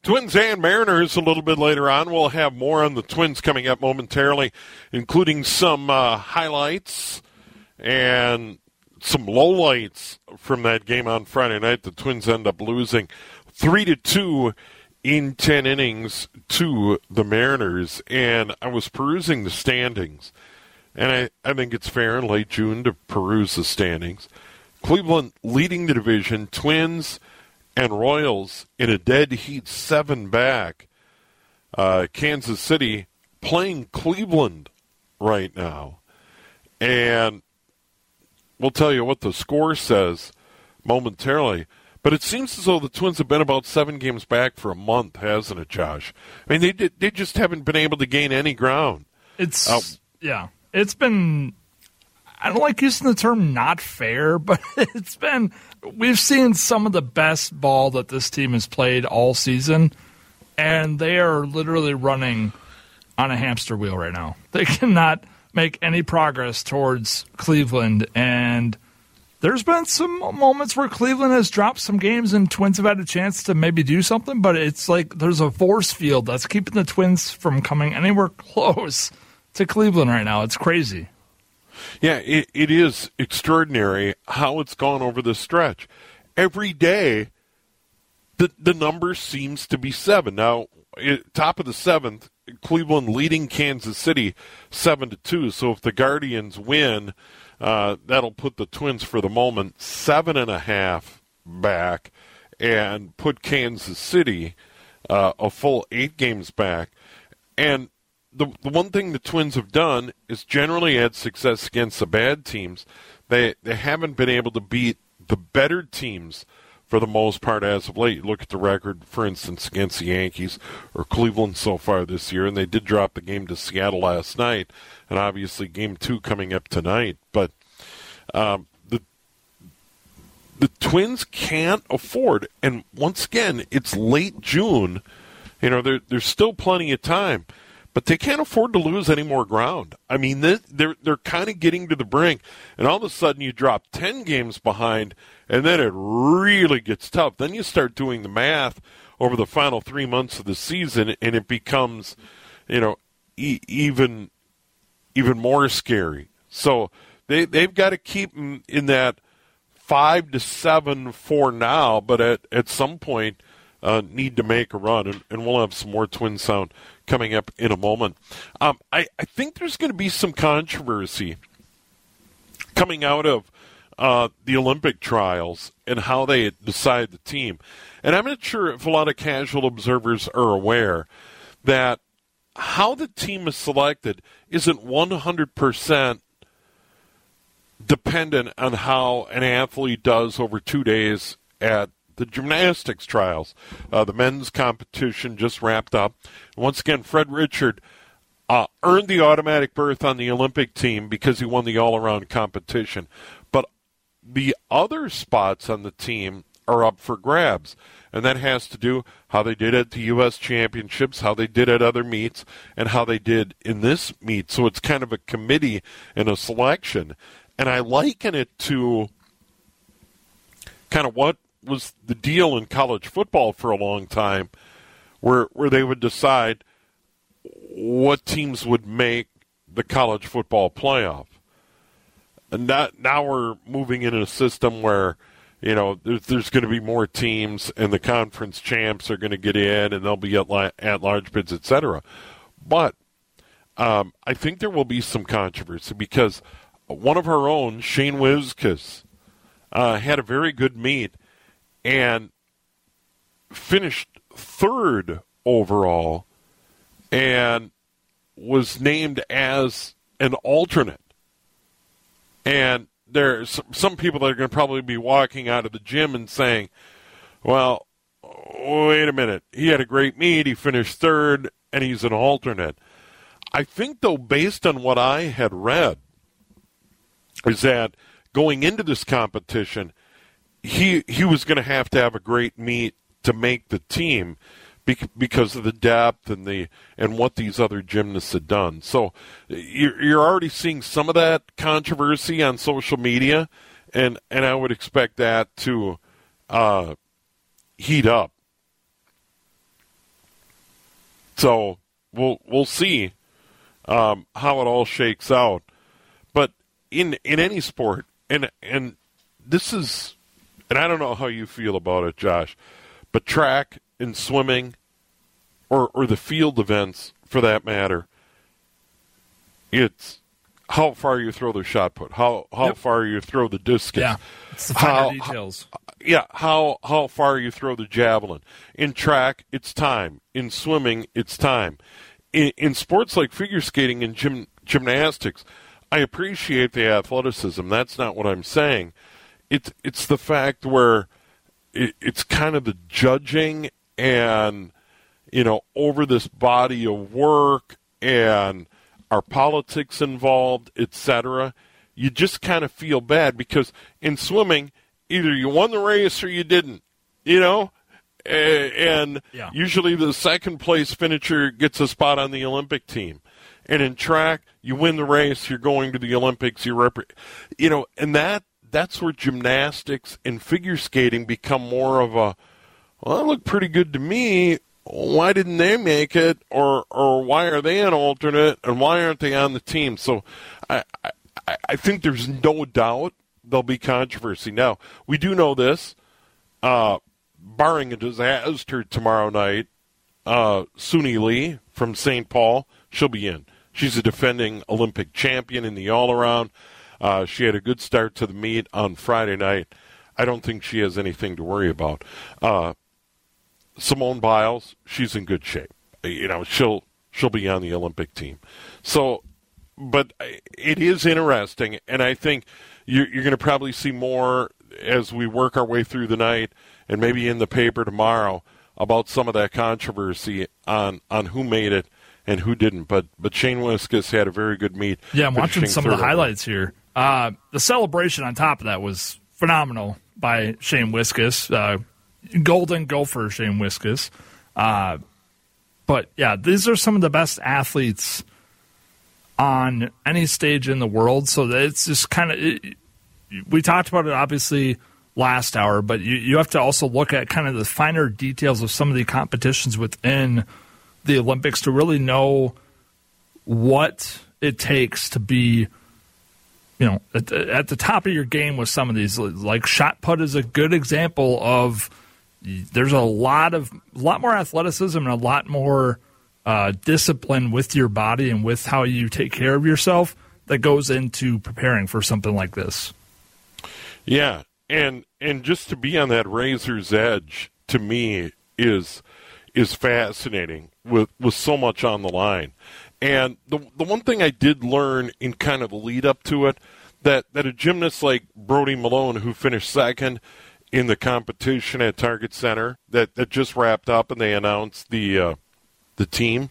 Twins and Mariners a little bit later on. We'll have more on the Twins coming up momentarily, including some highlights and some lowlights from that game on Friday night. The Twins end up losing 3-2 in 10 innings to the Mariners. And I was perusing the standings, and I think it's fair in late June to peruse the standings. Cleveland leading the division, Twins and Royals in a dead heat 7 back. Kansas City playing Cleveland right now. And we'll tell you what the score says momentarily. But it seems as though the Twins have been about 7 games back for a month, hasn't it, Josh? I mean, they just haven't been able to gain any ground. It's been, I don't like using the term not fair, but we've seen some of the best ball that this team has played all season, and they are literally running on a hamster wheel right now. They cannot make any progress towards Cleveland, and there's been some moments where Cleveland has dropped some games and Twins have had a chance to maybe do something, but it's like there's a force field that's keeping the Twins from coming anywhere close to Cleveland right now. It's crazy. Yeah, it is extraordinary how it's gone over this stretch. Every day, the number seems to be 7. Now, top of the 7th, Cleveland leading Kansas City 7-2. So if the Guardians win, that'll put the Twins for the moment 7.5 back and put Kansas City a full 8 games back. And the one thing the Twins have done is generally had success against the bad teams. They haven't been able to beat the better teams for the most part as of late. You look at the record, for instance, against the Yankees or Cleveland so far this year, and they did drop the game to Seattle last night, and obviously Game 2 coming up tonight. But the Twins can't afford, and once again, it's late June. You know, there's still plenty of time. But they can't afford to lose any more ground. I mean, they're kind of getting to the brink, and all of a sudden you drop 10 games behind, and then it really gets tough. Then you start doing the math over the final 3 months of the season, and it becomes, even more scary. So they've got to keep them in that 5-7 for now, but at some point need to make a run, and we'll have some more Twin Sound coming up in a moment. I think there's going to be some controversy coming out of the Olympic trials and how they decide the team. And I'm not sure if a lot of casual observers are aware that how the team is selected isn't 100% dependent on how an athlete does over 2 days at the gymnastics trials. The men's competition just wrapped up. Once again, Fred Richard earned the automatic berth on the Olympic team because he won the all-around competition. But the other spots on the team are up for grabs, and that has to do how they did at the U.S. Championships, how they did at other meets, and how they did in this meet. So it's kind of a committee and a selection. And I liken it to kind of what was the deal in college football for a long time, where they would decide what teams would make the college football playoff. And now we're moving into a system where, there's going to be more teams, and the conference champs are going to get in, and they'll be at large bids, etc. But I think there will be some controversy because one of our own, Shane Wizkis, had a very good meet and finished 3rd overall and was named as an alternate. And there's some people that are going to probably be walking out of the gym and saying, well, wait a minute, he had a great meet, he finished 3rd, and he's an alternate. I think, though, based on what I had read, is that going into this competition, he was going to have a great meet to make the team because of the depth and what these other gymnasts had done. So you're already seeing some of that controversy on social media, and I would expect that to heat up. So we'll see how it all shakes out. But in any sport, and this is, and I don't know how you feel about it, Josh, but track and swimming, or the field events for that matter, it's how far you throw the shot put, how far you throw the discus. Yeah, it's the finer details. Yeah, how far you throw the javelin. In track, it's time. In swimming, it's time. In sports like figure skating and gymnastics, I appreciate the athleticism. That's not what I'm saying. It's the fact where it's kind of the judging and, over this body of work and our politics involved, etc. You just kind of feel bad because in swimming, either you won the race or you didn't, and usually the second place finisher gets a spot on the Olympic team. And in track, you win the race, you're going to the Olympics, and that's where gymnastics and figure skating become more of a, well, that looked pretty good to me. Why didn't they make it? Or why are they an alternate? And why aren't they on the team? So I think there's no doubt there'll be controversy. Now, we do know this, barring a disaster tomorrow night, Suni Lee from St. Paul, she'll be in. She's a defending Olympic champion in the all-around. She had a good start to the meet on Friday night. I don't think she has anything to worry about. Simone Biles, she's in good shape. She'll be on the Olympic team. So, but it is interesting, and I think you're going to probably see more as we work our way through the night and maybe in the paper tomorrow about some of that controversy on who made it and who didn't. But Shane Wiskus had a very good meet. Yeah, I'm watching some of the highlights here. The celebration on top of that was phenomenal by Shane Wiskus. Golden Gopher Shane Wiskus. But, yeah, these are some of the best athletes on any stage in the world. So it's just kind of we talked about it, obviously, last hour, but you have to also look at kind of the finer details of some of the competitions within the Olympics to really know what it takes to be, at the top of your game with some of these. Like shot put is a good example of there's a lot more athleticism and a lot more discipline with your body and with how you take care of yourself that goes into preparing for something like this. Yeah, and just to be on that razor's edge, to me, is fascinating with so much on the line. And the one thing I did learn in kind of the lead up to it, that a gymnast like Brody Malone, who finished second in the competition at Target Center, that just wrapped up and they announced the team,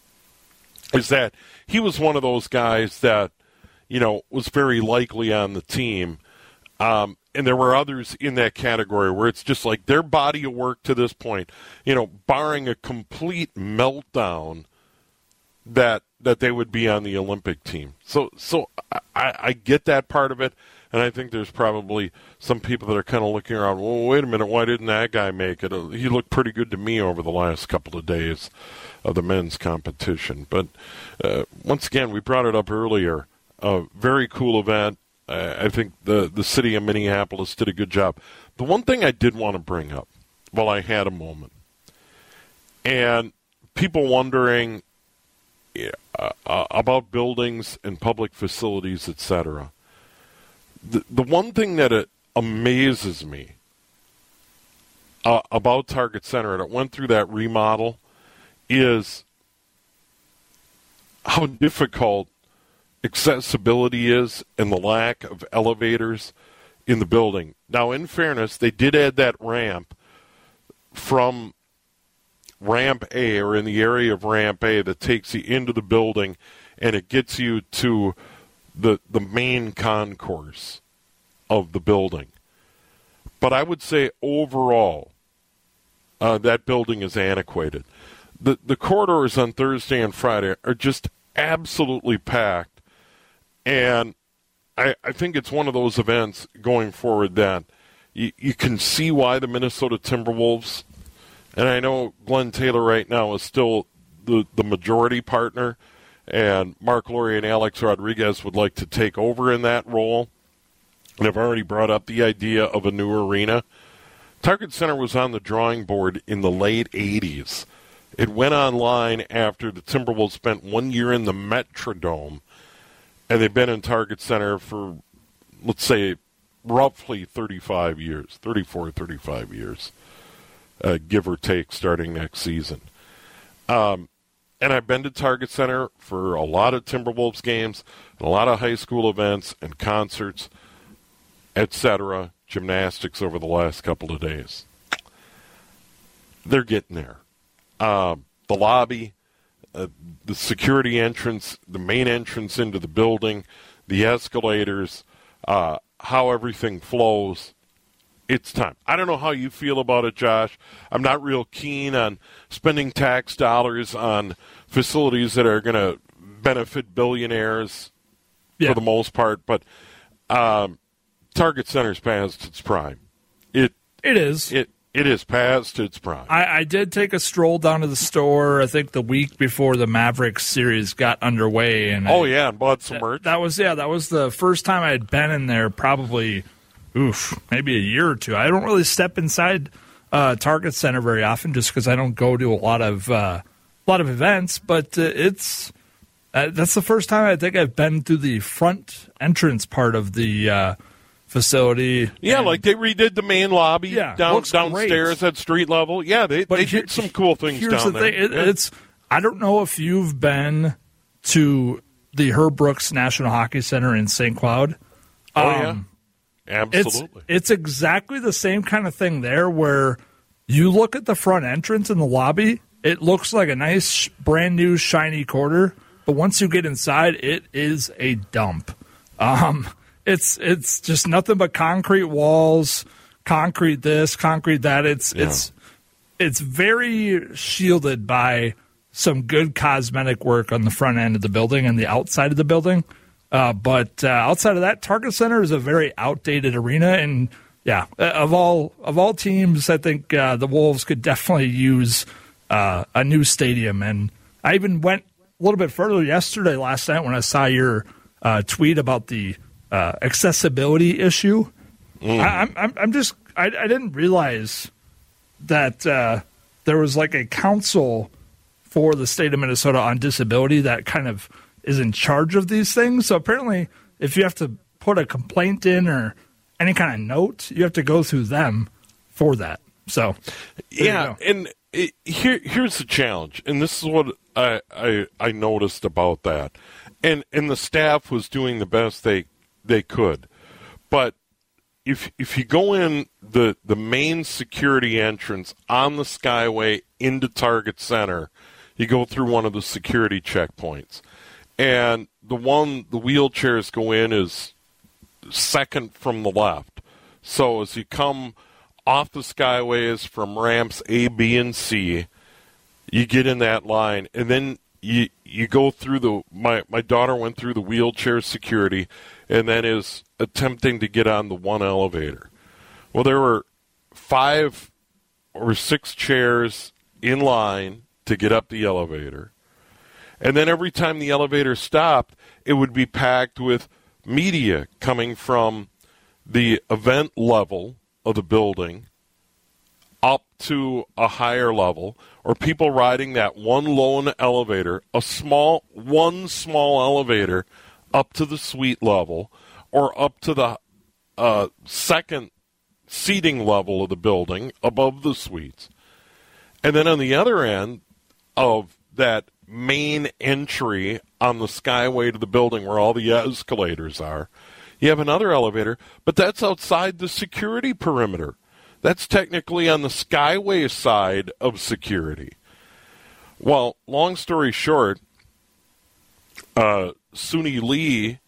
is that he was one of those guys that, was very likely on the team. And there were others in that category where it's just like their body of work to this point, barring a complete meltdown, that they would be on the Olympic team. So I get that part of it, and I think there's probably some people that are kind of looking around, well, wait a minute, why didn't that guy make it? He looked pretty good to me over the last couple of days of the men's competition. But once again, we brought it up earlier, a very cool event. I think the city of Minneapolis did a good job. The one thing I did want to bring up while I had a moment, and people wondering about buildings and public facilities, etc. The one thing that amazes me about Target Center, and it went through that remodel, is how difficult accessibility is and the lack of elevators in the building. Now, in fairness, they did add that ramp from Ramp A, or in the area of Ramp A, that takes you into the building and it gets you to the main concourse of the building. But I would say overall, that building is antiquated. The corridors on Thursday and Friday are just absolutely packed. And I think it's one of those events going forward that you can see why the Minnesota Timberwolves, and I know Glenn Taylor right now is still the majority partner, and Mark Laurie and Alex Rodriguez would like to take over in that role. And I've already brought up the idea of a new arena. Target Center was on the drawing board in the late 80s. It went online after the Timberwolves spent 1 year in the Metrodome, and they've been in Target Center for, let's say, roughly 35 years, 34, 35 years, give or take, starting next season. And I've been to Target Center for a lot of Timberwolves games, and a lot of high school events and concerts, etc., gymnastics over the last couple of days. They're getting there. The lobby, the security entrance, the main entrance into the building, the escalators, how everything flows. It's time. I don't know how you feel about it, Josh. I'm not real keen on spending tax dollars on facilities that are going to benefit billionaires for the most part, but Target Center's past its prime. It is. It is past its prime. I did take a stroll down to the store, I think the week before the Mavericks series got underway. And and bought some merch. That was the first time I had been in there probably, maybe a year or two. I don't really step inside Target Center very often just because I don't go to a lot of events, but that's the first time I think I've been through the front entrance part of the facility. Yeah, like they redid the main lobby downstairs great. at street level. Yeah, they did some cool things down there. It's I don't know if you've been to the Herb Brooks National Hockey Center in St. Cloud. Yeah. Absolutely. It's exactly the same kind of thing there where you look at the front entrance in the lobby, it looks like a nice, brand new, shiny quarter, but once you get inside, it is a dump. It's just nothing but concrete walls, concrete this, concrete that. It's very shielded by some good cosmetic work on the front end of the building and the outside of the building. But outside of that, Target Center is a very outdated arena, and of all teams, I think the Wolves could definitely use a new stadium. And I even went a little bit further last night when I saw your tweet about the accessibility issue. I didn't realize that there was like a council for the state of Minnesota on disability that kind of is in charge of these things. So apparently, if you have to put a complaint in or any kind of note, you have to go through them for that. So and here's the challenge, and this is what I noticed about that, and the staff was doing the best they could, but if you go in the main security entrance on the Skyway into Target Center, you go through one of the security checkpoints. And the wheelchairs go in is second from the left. So as you come off the Skyways from ramps A, B, and C, you get in that line, and then you go through my daughter went through the wheelchair security and then is attempting to get on the one elevator. Well, there were 5 or 6 chairs in line to get up the elevator. And then every time the elevator stopped, it would be packed with media coming from the event level of the building up to a higher level, or people riding that one lone elevator, one small elevator up to the suite level, or up to the second seating level of the building above the suites. And then on the other end of that main entry on the Skyway to the building where all the escalators are, you have another elevator, but that's outside the security perimeter. That's technically on the Skyway side of security. Well, long story short, Suni Lee's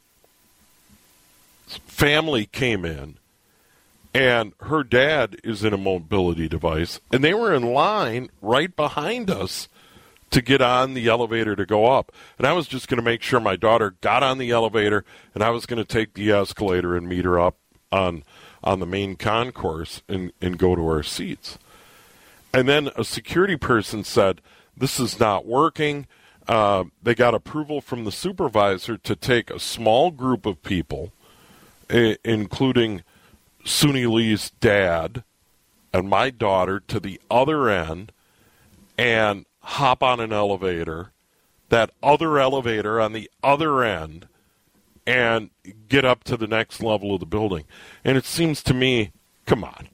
family came in, and her dad is in a mobility device, and they were in line right behind us to get on the elevator to go up. And I was just going to make sure my daughter got on the elevator, and I was going to take the escalator and meet her up on the main concourse and go to our seats. And then a security person said, this is not working. They got approval from the supervisor to take a small group of people, including Suni Lee's dad and my daughter, to the other end and hop on an elevator, that other elevator on the other end, and get up to the next level of the building. And it seems to me, come on.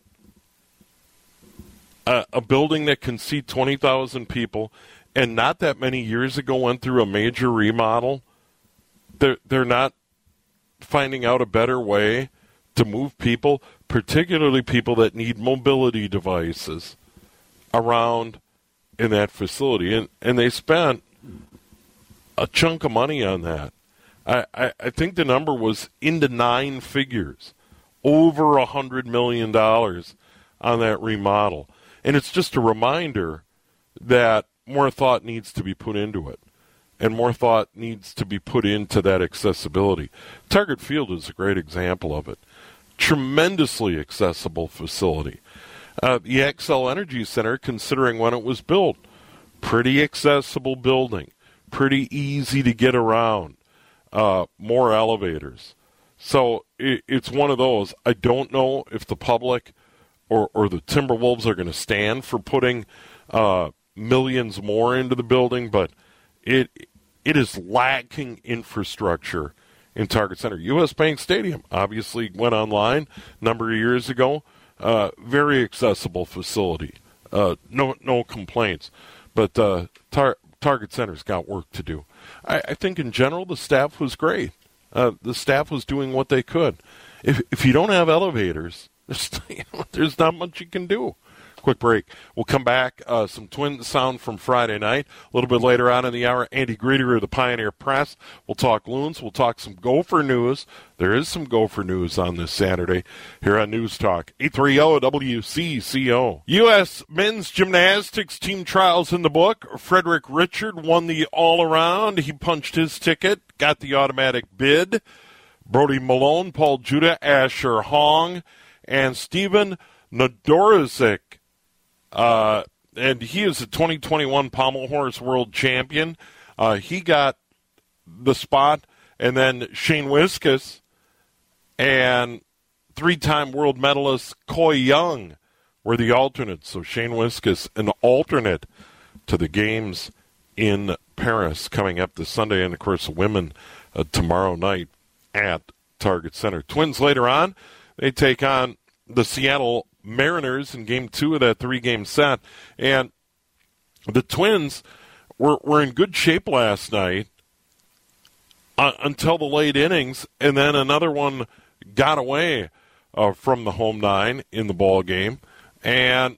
A building that can seat 20,000 people and not that many years ago went through a major remodel, they're not finding out a better way to move people, particularly people that need mobility devices, around in that facility. And they spent a chunk of money on that. I think the number was into 9 figures, over $100 million on that remodel. And it's just a reminder that more thought needs to be put into it, and more thought needs to be put into that accessibility. Target Field is a great example of it. Tremendously accessible facility. The Xcel Energy Center, considering when it was built, pretty accessible building, pretty easy to get around, more elevators. So it's one of those. I don't know if the public or the Timberwolves are going to stand for putting millions more into the building, but it is lacking infrastructure in Target Center. U.S. Bank Stadium obviously went online a number of years ago. Very accessible facility. No complaints. But Target Center's got work to do. I think in general the staff was great. The staff was doing what they could. If you don't have elevators, there's not much you can do. Quick break. We'll come back. Some Twins sound from Friday night. A little bit later on in the hour, Andy Greeter of the Pioneer Press. We'll talk Loons. We'll talk some Gopher news. There is some Gopher news on this Saturday here on News Talk 830 WCCO. U.S. men's gymnastics team trials in the book. Frederick Richard won the all-around. He punched his ticket, got the automatic bid. Brody Malone, Paul Judah, Asher Hong, and Stephen Nadorzik. And he is a 2021 Pommel Horse World Champion. He got the spot. And then Shane Wiskus and 3-time world medalist Coy Young were the alternates. So Shane Wiskus, an alternate to the games in Paris coming up this Sunday. And, of course, women tomorrow night at Target Center. Twins later on, they take on the Seattle Mariners in Game 2 of that 3-game set. And the Twins were in good shape last night until the late innings, and then another one got away from the home 9 in the ball game. And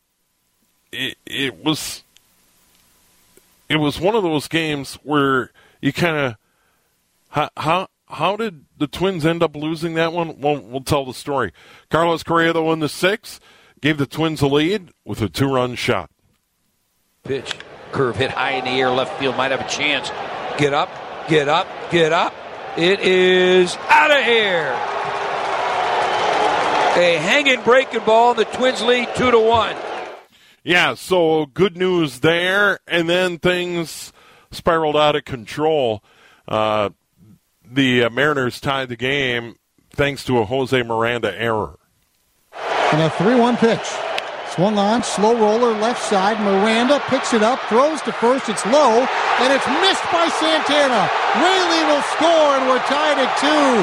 it was one of those games where you kind of how did the Twins end up losing that one? We'll tell the story. Carlos Correa, though, in the 6th, gave the Twins a lead with a 2-run shot. Pitch. Curve hit high in the air. Left field might have a chance. Get up, get up, get up. It is out of here. A hanging breaking ball. The Twins lead 2-1. Yeah, so good news there. And then things spiraled out of control. The Mariners tied the game thanks to a Jose Miranda error. And a 3-1 pitch. Swung on, slow roller, left side. Miranda picks it up, throws to first. It's low, and it's missed by Santana. Raley will score, and we're tied at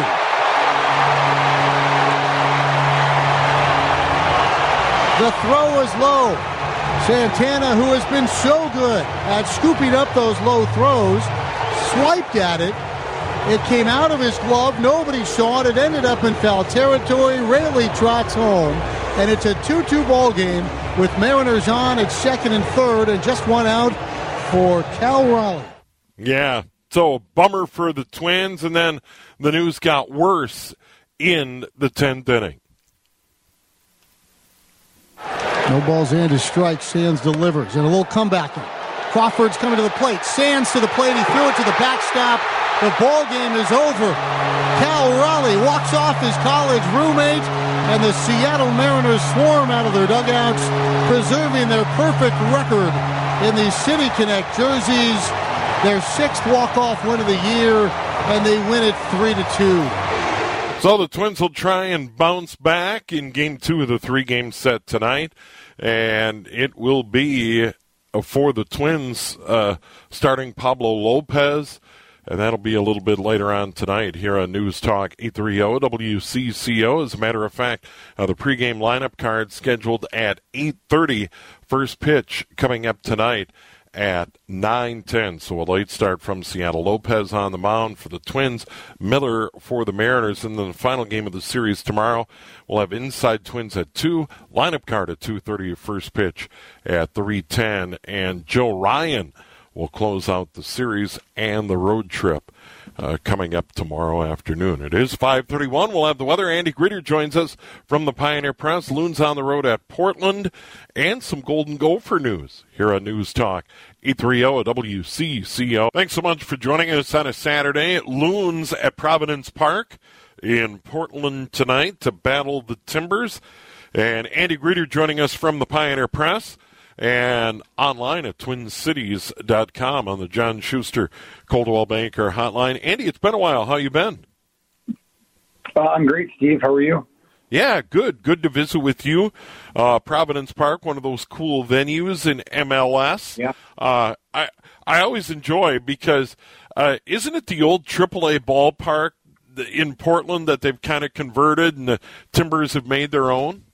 2. The throw is low. Santana, who has been so good at scooping up those low throws, swiped at it. It came out of his glove. Nobody saw it. It ended up in foul territory. Raley trots home. And it's a 2-2 ball game with Mariners on at 2nd and 3rd and just one out for Cal Raleigh. Yeah, so bummer for the Twins. And then the news got worse in the 10th inning. No balls and a strike. Sands delivers. And a little comeback. Crawford's coming to the plate. Sands to the plate. He threw it to the backstop. The ball game is over. Cal Raleigh walks off his college roommate, and the Seattle Mariners swarm out of their dugouts, preserving their perfect record in these City Connect jerseys. Their 6th walk-off win of the year, and they win it 3-2. So the Twins will try and bounce back in Game 2 of the 3-game set tonight, and it will be for the Twins starting Pablo Lopez, and that'll be a little bit later on tonight here on News Talk 830 WCCO. As a matter of fact, the pregame lineup card scheduled at 8:30. First pitch coming up tonight at 9:10. So a late start from Seattle. Lopez on the mound for the Twins, Miller for the Mariners. And then the final game of the series tomorrow, we'll have Inside Twins at 2, lineup card at 2:30, first pitch at 3:10. And Joe Ryan will close out the series and the road trip coming up tomorrow afternoon. It is 5:31. We'll have the weather. Andy Gritter joins us from the Pioneer Press. Loons on the road at Portland, and some Golden Gopher news here on News Talk 830 WCCO. Thanks so much for joining us on a Saturday. Loons at Providence Park in Portland tonight to battle the Timbers. And Andy Gritter joining us from the Pioneer Press and online at twincities.com on the John Schuster Coldwell Banker hotline. Andy, it's been a while. How you been? I'm great, Steve. How are you? Yeah, good. Good to visit with you. Providence Park, one of those cool venues in MLS. Yeah. I always enjoy because isn't it the old AAA ballpark in Portland that they've kind of converted and the Timbers have made their own?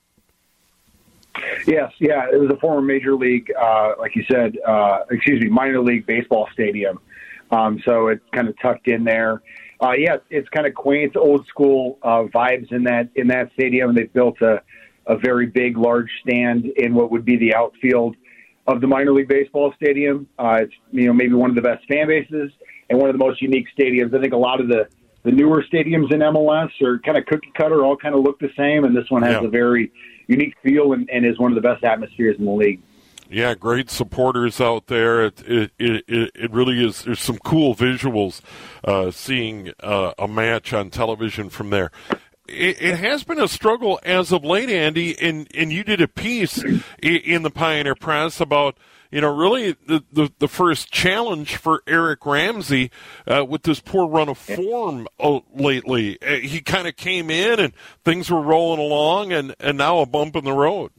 Yes, yeah. It was a former major league, like you said, minor league baseball stadium. So it's kind of tucked in there. Yeah, it's kind of quaint, old school vibes in that stadium. They've built a very big, large stand in what would be the outfield of the minor league baseball stadium. It's maybe one of the best fan bases and one of the most unique stadiums. I think a lot of the newer stadiums in MLS are kind of cookie cutter, all kind of look the same, and this one has a very unique feel and is one of the best atmospheres in the league. Yeah, great supporters out there. It really is. There's some cool visuals seeing a match on television from there. It has been a struggle as of late, Andy, and you did a piece in the Pioneer Press about, really the first challenge for Eric Ramsey with this poor run of form lately. He kind of came in and things were rolling along, and now a bump in the road.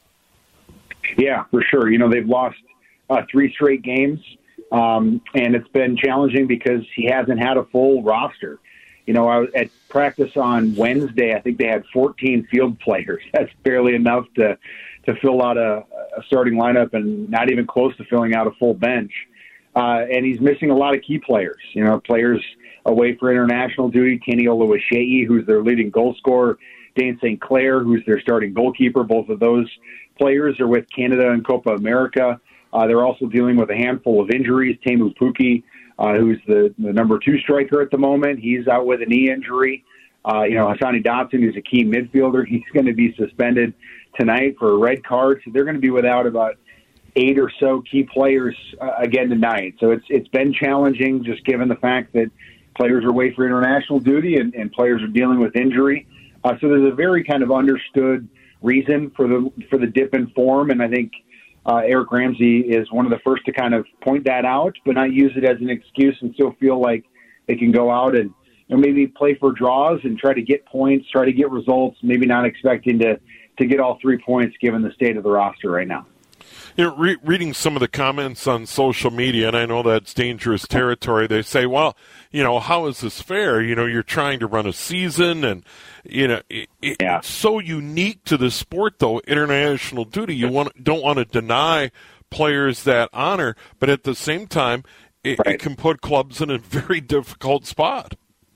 Yeah, for sure. They've lost 3 straight games, and it's been challenging because he hasn't had a full roster. I was at practice on Wednesday. I think they had 14 field players. That's barely enough to fill out a starting lineup and not even close to filling out a full bench. And he's missing a lot of key players. Players away for international duty. Kenny Oluwaseyi, who's their leading goal scorer. Dane St. Clair, who's their starting goalkeeper. Both of those players are with Canada and Copa America. They're also dealing with a handful of injuries. Teemu Pukki, who's the number 2 striker at the moment, he's out with a knee injury. Hassani Dotson, who's a key midfielder, he's going to be suspended tonight for a red card. So they're going to be without about 8 or so key players again tonight. So it's been challenging just given the fact that players are away for international duty and players are dealing with injury. So there's a very kind of understood reason for the dip in form, and I think Eric Ramsey is one of the first to kind of point that out, but not use it as an excuse and still feel like they can go out and maybe play for draws and try to get points, try to get results, maybe not expecting to get all 3 points given the state of the roster right now. Reading some of the comments on social media, and I know that's dangerous territory, they say, well, how is this fair? You're trying to run a season, and, it's so unique to the sport, though, international duty. You don't want to deny players that honor, but at the same time, it can put clubs in a very difficult spot.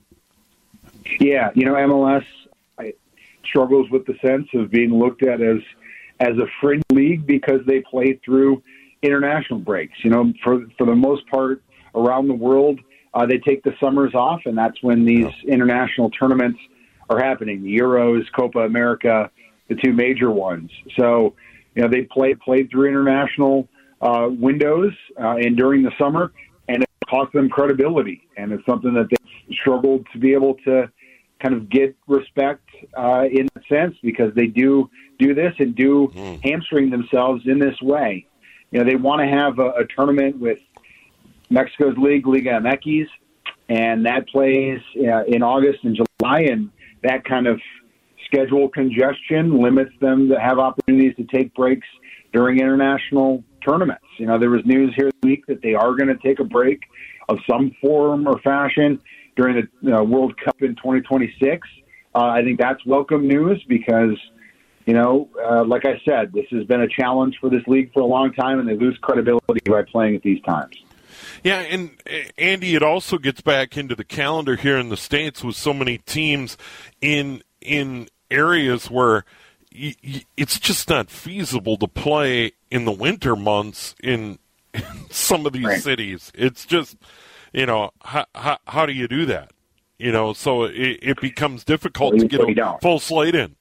Yeah, MLS struggles with the sense of being looked at as a fringe league because they play through international breaks. For the most part around the world, they take the summers off, and that's when these international tournaments are happening. The Euros, Copa America, the 2 major ones. So, they played through international windows and during the summer, and it cost them credibility. And it's something that they struggled to be able to kind of get respect in a sense because they do this and do hamstring themselves in this way. they want to have a tournament with Mexico's league, Liga MX, and that plays in August and July, and that kind of schedule congestion limits them to have opportunities to take breaks during international tournaments. There was news here this week that they are going to take a break of some form or fashion during the World Cup in 2026. I think that's welcome news because, like I said, this has been a challenge for this league for a long time, and they lose credibility by playing at these times. Yeah, and Andy, it also gets back into the calendar here in the States with so many teams in areas where it's just not feasible to play in the winter months in some of these cities. It's just, how do you do that? So it becomes difficult to get a full slate in.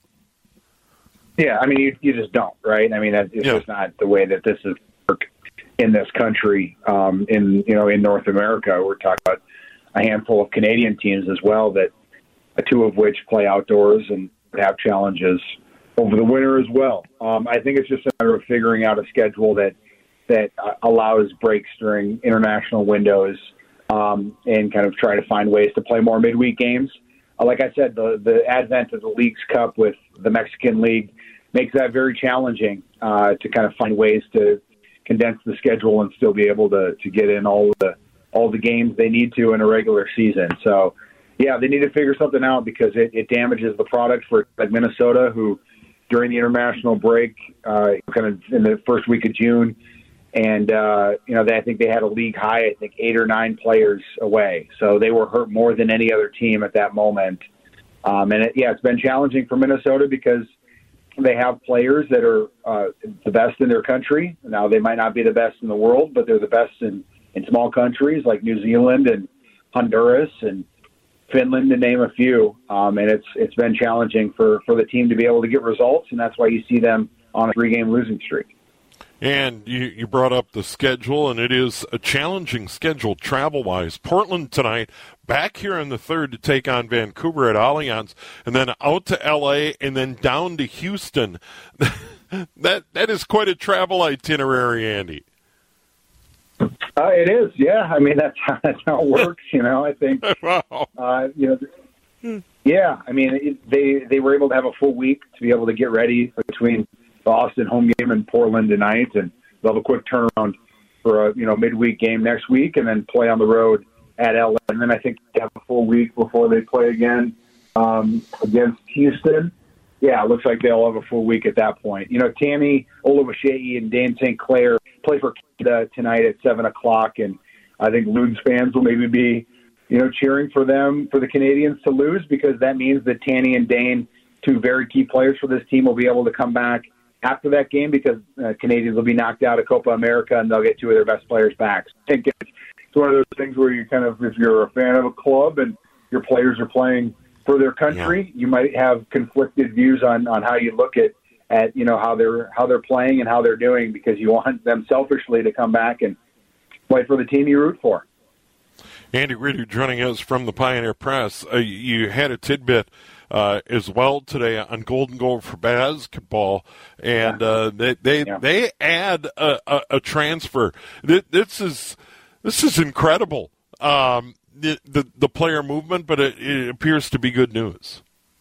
Yeah, I mean, you just don't, right? I mean, it's just not the way that this is work in this country. In North America, we're talking about a handful of Canadian teams as well, that two of which play outdoors and have challenges over the winter as well. I think it's just a matter of figuring out a schedule that allows breaks during international windows, and kind of try to find ways to play more midweek games. Like I said, the advent of the Leagues Cup with the Mexican League makes that very challenging to kind of find ways to condense the schedule and still be able to get in all the games they need to in a regular season. So, yeah, they need to figure something out because it damages the product for like Minnesota, who during the international break, kind of in the first week of June, and I think they had a league high, 8 or 9 players away. So they were hurt more than any other team at that moment. It's been challenging for Minnesota because they have players that are the best in their country. Now, they might not be the best in the world, but they're the best in small countries like New Zealand and Honduras and Finland, to name a few. And it's been challenging for the team to be able to get results, and that's why you see them on a 3-game losing streak. And you brought up the schedule, and it is a challenging schedule travel-wise. Portland tonight, back here in the third to take on Vancouver at Allianz, and then out to L.A., and then down to Houston. That is quite a travel itinerary, Andy. It is, yeah. I mean, that's how it works, I think. Wow. Yeah, I mean, they were able to have a full week to be able to get ready between the Austin home game and Portland tonight, and they'll have a quick turnaround for a midweek game next week, and then play on the road at LA. And then I think they have a full week before they play again against Houston. Yeah, it looks like they'll have a full week at that point. Tammy Olawashei and Dane St. Clair play for Canada tonight at 7:00, and I think Loons fans will maybe be cheering for them, for the Canadians to lose, because that means that Tanny and Dane, two very key players for this team, will be able to come back after that game because Canadians will be knocked out of Copa America and they'll get 2 of their best players back. So I think it's one of those things where you kind of, if you're a fan of a club and your players are playing for their country, you might have conflicted views on how you look at how they're playing and how they're doing, because you want them selfishly to come back and play for the team you root for. Andy Ritter joining us from the Pioneer Press. You had a tidbit as well today on Golden Goal for basketball, and they add a transfer. This is incredible. The player movement, but it appears to be good news.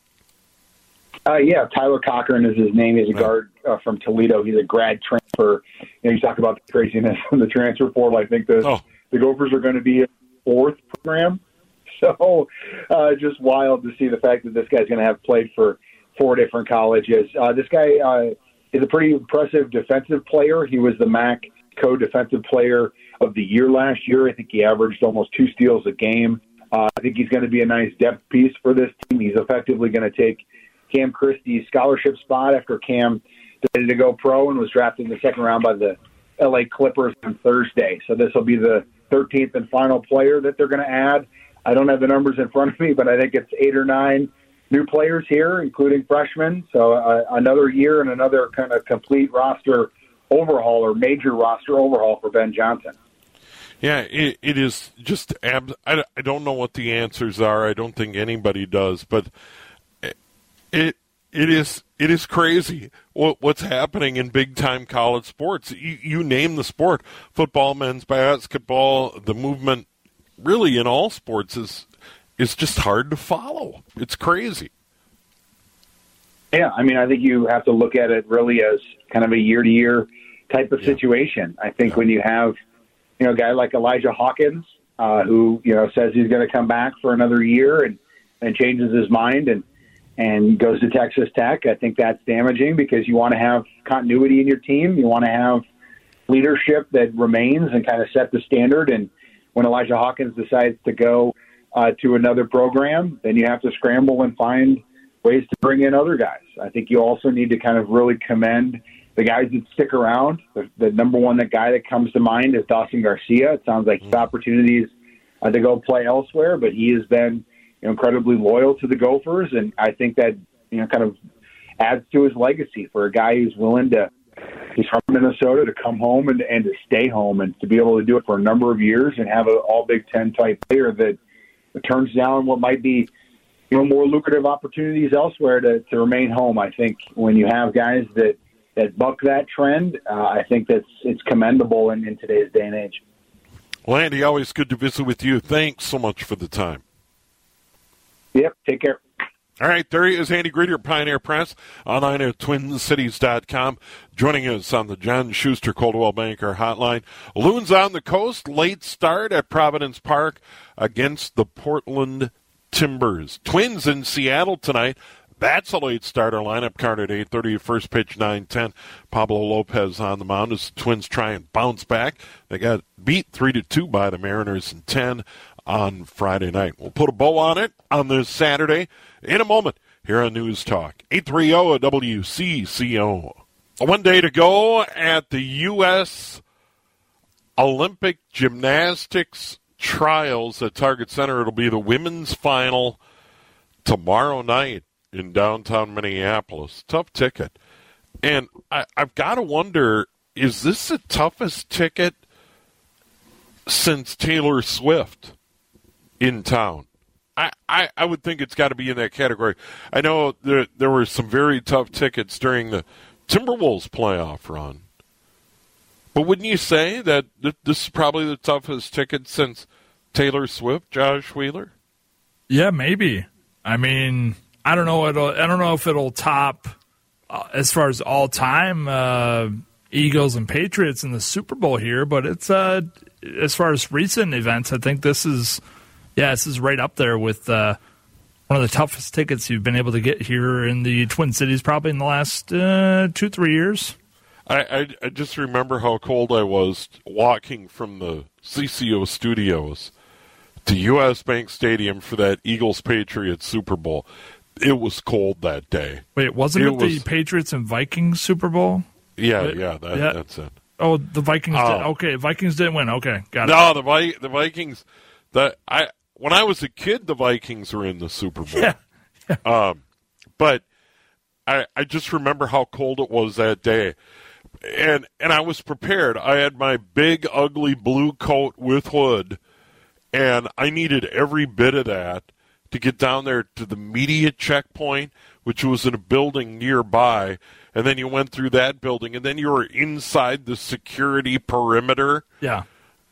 Tyler Cochran is his name. He's a guard from Toledo. He's a grad transfer. You talk about the craziness in the transfer portal. I think the Gophers are going to be a 4th program. So just wild to see the fact that this guy's going to have played for 4 different colleges. This guy is a pretty impressive defensive player. He was the MAC co-defensive player of the year last year. I think he averaged almost 2 steals a game. I think he's going to be a nice depth piece for this team. He's effectively going to take Cam Christie's scholarship spot after Cam decided to go pro and was drafted in the 2nd round by the LA Clippers on Thursday. So this will be the 13th and final player that they're going to add. I don't have the numbers in front of me, but I think it's 8 or 9 new players here, including freshmen. So another year and another kind of complete roster overhaul, or major roster overhaul, for Ben Johnson. Yeah, it is just I don't know what the answers are. I don't think anybody does, but It is crazy what's happening in big-time college sports. You name the sport, football, men's basketball, the movement really in all sports is just hard to follow. It's crazy. Yeah, I mean, I think you have to look at it really as kind of a year-to-year type of situation. I think when you have, a guy like Elijah Hawkins, who, says he's going to come back for another year and changes his mind and goes to Texas Tech, I think that's damaging because you want to have continuity in your team. You want to have leadership that remains and kind of set the standard. And when Elijah Hawkins decides to go to another program, then you have to scramble and find ways to bring in other guys. I think you also need to kind of really commend the guys that stick around. The number one guy that comes to mind is Dawson Garcia. It sounds like he's opportunities to go play elsewhere, but he has been incredibly loyal to the Gophers, and I think that kind of adds to his legacy for a guy who's willing to. He's from Minnesota to come home and to stay home and to be able to do it for a number of years and have an all Big Ten type player that turns down what might be more lucrative opportunities elsewhere to remain home. I think when you have guys that buck that trend, I think it's commendable in today's day and age. Well, Andy, always good to visit with you. Thanks so much for the time. Yep, take care. All right, there he is, Andy Greder, Pioneer Press, online at TwinCities.com, joining us on the John Schuster Coldwell Banker Hotline. Loons on the coast, late start at Providence Park against the Portland Timbers. Twins in Seattle tonight. That's a late starter lineup card at 8:30. First pitch 9:10. Pablo Lopez on the mound as the Twins try and bounce back. They got beat 3-2 by the Mariners in 10 on Friday night. We'll put a bow on it on this Saturday in a moment here on News Talk 830 WCCO. 1 day to go at the U.S. Olympic Gymnastics Trials at Target Center. It'll be the women's final tomorrow night in downtown Minneapolis. Tough ticket. And I've got to wonder, is this the toughest ticket since Taylor Swift in town? I would think it's got to be in that category. I know there were some very tough tickets during the Timberwolves playoff run. But wouldn't you say that this is probably the toughest ticket since Taylor Swift, Josh Wheeler? Yeah, maybe. I mean, I don't know. I don't know if it'll top as far as all time Eagles and Patriots in the Super Bowl here, but it's as far as recent events, I think this is right up there with one of the toughest tickets you've been able to get here in the Twin Cities, probably in the last 2-3 years. I just remember how cold I was walking from the CCO studios to U.S. Bank Stadium for that Eagles-Patriots Super Bowl. It was cold that day. Wait, wasn't it the Patriots and Vikings Super Bowl? Yeah, that's it. Oh, the Vikings did. Okay, Vikings didn't win. Okay, got it. No, the Vikings. When I was a kid, the Vikings were in the Super Bowl. Yeah. But I just remember how cold it was that day. And I was prepared. I had my big, ugly blue coat with hood, and I needed every bit of that to get down there to the media checkpoint, which was in a building nearby, and then you went through that building, and then you were inside the security perimeter. Yeah.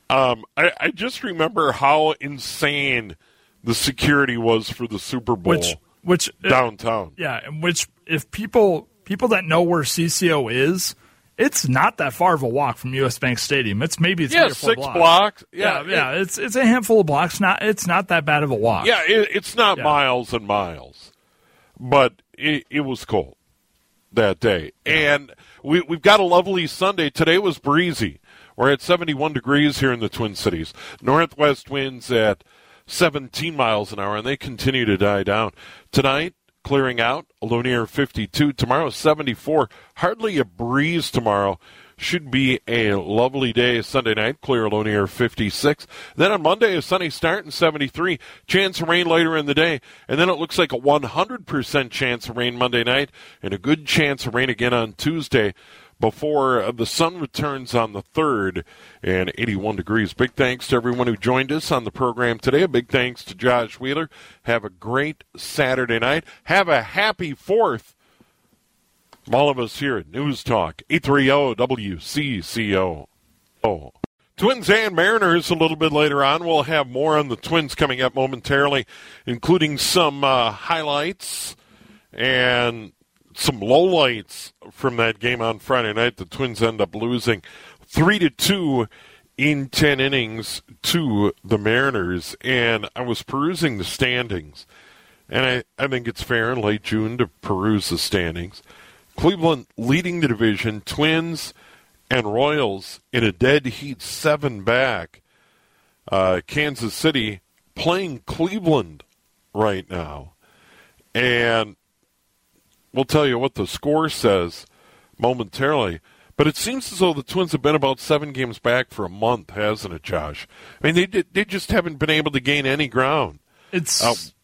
I just remember how insane the security was for the Super Bowl which downtown. And which if people that know where CCO is, it's not that far of a walk from US Bank Stadium. It's maybe 3 or 4 6 blocks. Yeah. It's a handful of blocks. It's not that bad of a walk. Yeah, it's not miles and miles, but it was cold that day. And we've got a lovely Sunday. Today was breezy. We're at 71 degrees here in the Twin Cities. Northwest winds at 17 miles an hour, and they continue to die down. Tonight, clearing out, a low near 52. Tomorrow, 74. Hardly a breeze tomorrow. Should be a lovely day. Sunday night, clear, low near 56. Then on Monday, a sunny start and 73. Chance of rain later in the day. And then it looks like a 100% chance of rain Monday night and a good chance of rain again on Tuesday before the sun returns on the 3rd and 81 degrees. Big thanks to everyone who joined us on the program today. A big thanks to Josh Wheeler. Have a great Saturday night. Have a happy 4th All of us here at News Talk, 830 WCCO. Twins and Mariners a little bit later on. We'll have more on the Twins coming up momentarily, including some highlights and some lowlights from that game on Friday night. The Twins end up losing 3-2 in 10 innings to the Mariners. And I was perusing the standings, and I think it's fair in late June to peruse the standings. Cleveland leading the division, Twins and Royals in a dead heat 7 back. Kansas City playing Cleveland right now. And we'll tell you what the score says momentarily. But it seems as though the Twins have been about 7 games back for a month, hasn't it, Josh? I mean, they just haven't been able to gain any ground. It's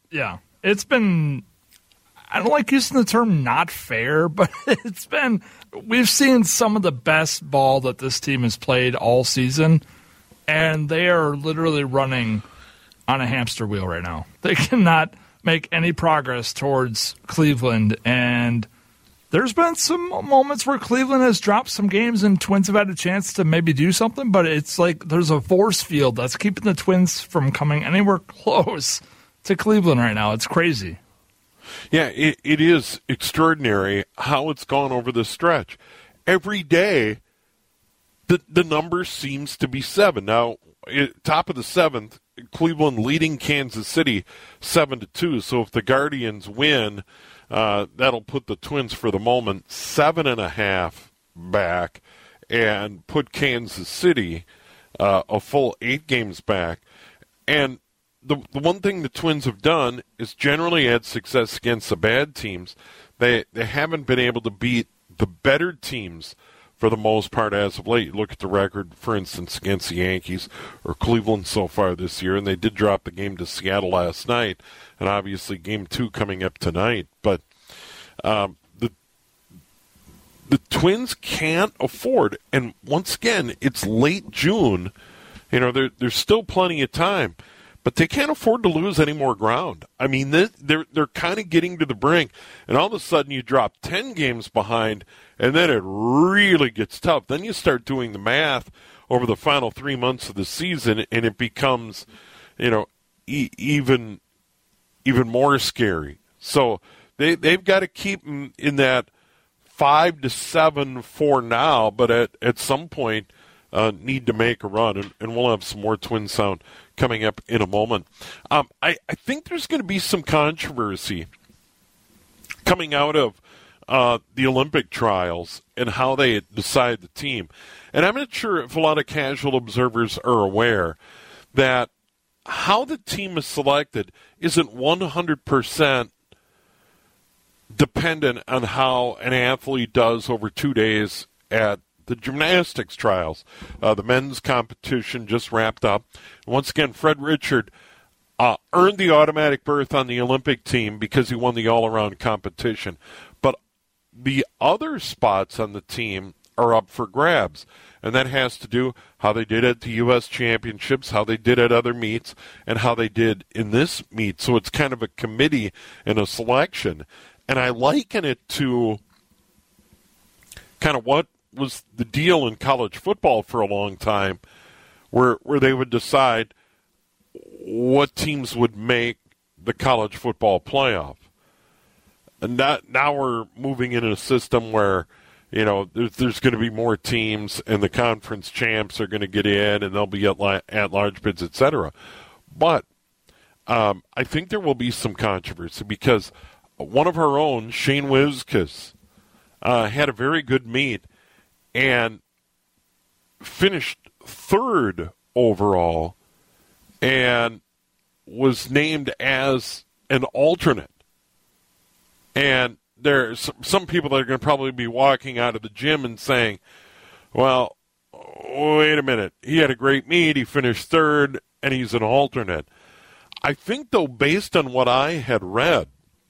been, I don't like using the term not fair, but we've seen some of the best ball that this team has played all season, and they are literally running on a hamster wheel right now. They cannot make any progress towards Cleveland, and there's been some moments where Cleveland has dropped some games and Twins have had a chance to maybe do something, but it's like there's a force field that's keeping the Twins from coming anywhere close to Cleveland right now. It's crazy. Yeah, it is extraordinary how it's gone over the stretch. Every day, the number seems to be 7. Now, top of the 7th, Cleveland leading Kansas City 7-2. So if the Guardians win, that'll put the Twins for the moment 7.5 back and put Kansas City a full 8 games back. And the one thing the Twins have done is generally had success against the bad teams. They haven't been able to beat the better teams for the most part as of late. You look at the record, for instance, against the Yankees or Cleveland so far this year, and they did drop the game to Seattle last night, and obviously Game 2 coming up tonight. But the Twins can't afford, and once again, it's late June. You know, there's still plenty of time. But they can't afford to lose any more ground. I mean, they're kind of getting to the brink, and all of a sudden you drop 10 games behind, and then it really gets tough. Then you start doing the math over the final 3 months of the season, and it becomes, even more scary. So they've got to keep them in that 5-7 for now, but at some point need to make a run, and we'll have some more Twin Sound coming up in a moment. I think there's going to be some controversy coming out of the Olympic trials and how they decide the team. And I'm not sure if a lot of casual observers are aware that how the team is selected isn't 100% dependent on how an athlete does over 2 days at the gymnastics trials. The men's competition just wrapped up. Once again, Fred Richard earned the automatic berth on the Olympic team because he won the all-around competition. But the other spots on the team are up for grabs, and that has to do how they did at the U.S. Championships, how they did at other meets, and how they did in this meet. So it's kind of a committee and a selection. And I liken it to kind of what was the deal in college football for a long time, where they would decide what teams would make the college football playoff. And now we're moving in a system where, there's going to be more teams, and the conference champs are going to get in, and they'll be at large bids, etc. But I think there will be some controversy because one of our own, Shane Wizkis, had a very good meet and finished 3rd overall and was named as an alternate. And there's some people that are going to probably be walking out of the gym and saying, well, wait a minute. He had a great meet. He finished 3rd, and he's an alternate. I think, though, based on what I had read,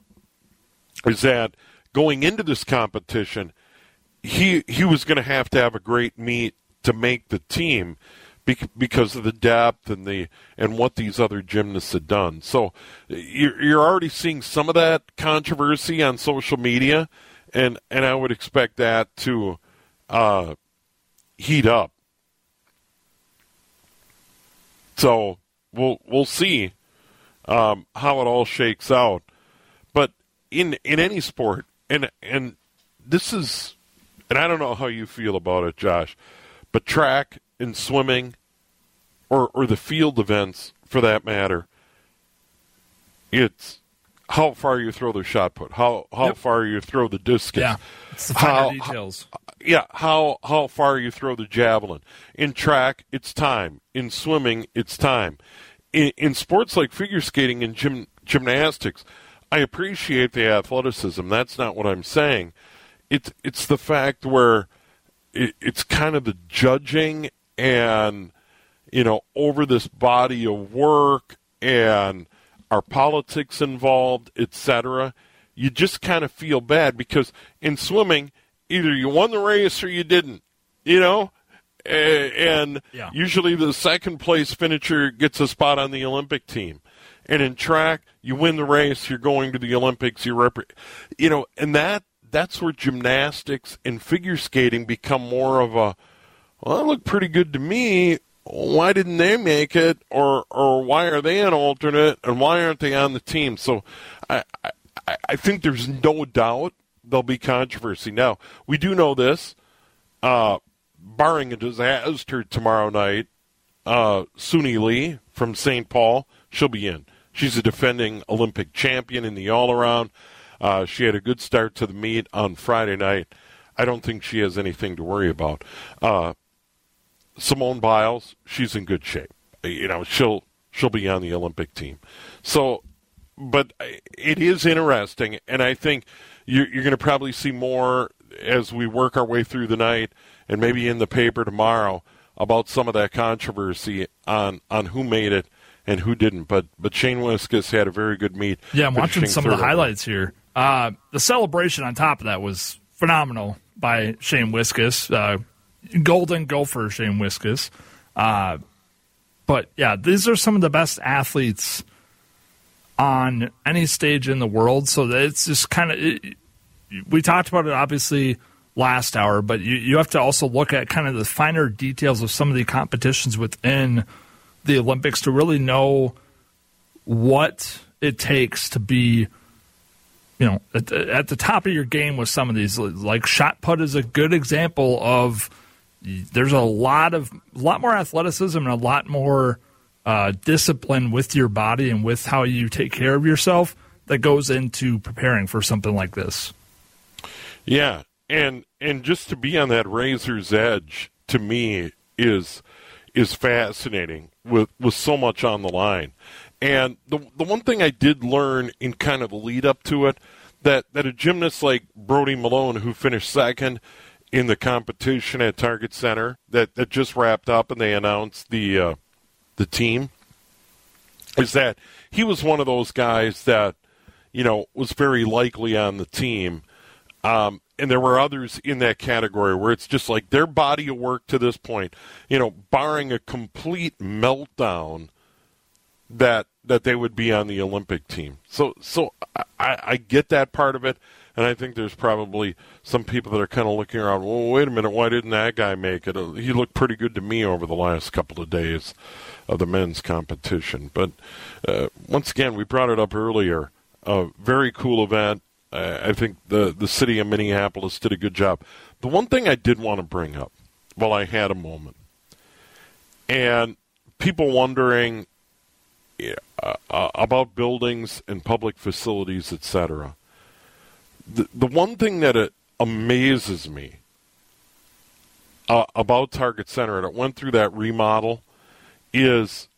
is that going into this competition, he was going to have a great meet to make the team because of the depth and what these other gymnasts had done. So you're already seeing some of that controversy on social media, and I would expect that to heat up. So we'll see how it all shakes out. But in any sport, and this is, and I don't know how you feel about it, Josh, but track and swimming, or the field events for that matter, it's how far you throw the shot put, how far you throw the discus. Yeah, it's the finer details. How far you throw the javelin. In track, it's time. In swimming, it's time. In sports like figure skating and gymnastics, I appreciate the athleticism. That's not what I'm saying. It's the fact where it's kind of the judging and, over this body of work and our politics involved, etc. You just kind of feel bad because in swimming, either you won the race or you didn't, and usually the second place finisher gets a spot on the Olympic team. And in track, you win the race, you're going to the Olympics, and that's where gymnastics and figure skating become more of a, well, that looked pretty good to me. Why didn't they make it? Or why are they an alternate? And why aren't they on the team? So I think there's no doubt there'll be controversy. Now, we do know this, barring a disaster tomorrow night, Suni Lee from St. Paul, she'll be in. She's a defending Olympic champion in the all-around. She had a good start to the meet on Friday night. I don't think she has anything to worry about. Simone Biles, she's in good shape. She'll be on the Olympic team. So, but it is interesting, and I think you're going to probably see more as we work our way through the night and maybe in the paper tomorrow about some of that controversy on who made it and who didn't. But Shane Wiskus had a very good meet. Yeah, I'm watching some of the highlights here. The celebration on top of that was phenomenal by Shane Wiskus. Golden Gopher Shane Wiskus. But, yeah, these are some of the best athletes on any stage in the world. So it's just kind of – we talked about it, obviously, last hour, but you have to also look at kind of the finer details of some of the competitions within the Olympics to really know what it takes to be – at the top of your game with some of these. Like shot put is a good example of there's a lot more athleticism and a lot more discipline with your body and with how you take care of yourself that goes into preparing for something like this. Yeah, and just to be on that razor's edge to me is fascinating with so much on the line. And the one thing I did learn in kind of the lead up to it, that a gymnast like Brody Malone, who finished second in the competition at Target Center, that just wrapped up and they announced the team, is that he was one of those guys that, was very likely on the team. And there were others in that category where it's just like their body of work to this point, barring a complete meltdown, that they would be on the Olympic team. So I get that part of it, and I think there's probably some people that are kind of looking around, well, wait a minute, why didn't that guy make it? He looked pretty good to me over the last couple of days of the men's competition. But once again, we brought it up earlier, a very cool event. I think the city of Minneapolis did a good job. The one thing I did want to bring up while I had a moment, and people wondering about buildings and public facilities, etc. The one thing that it amazes me about Target Center, and it went through that remodel, is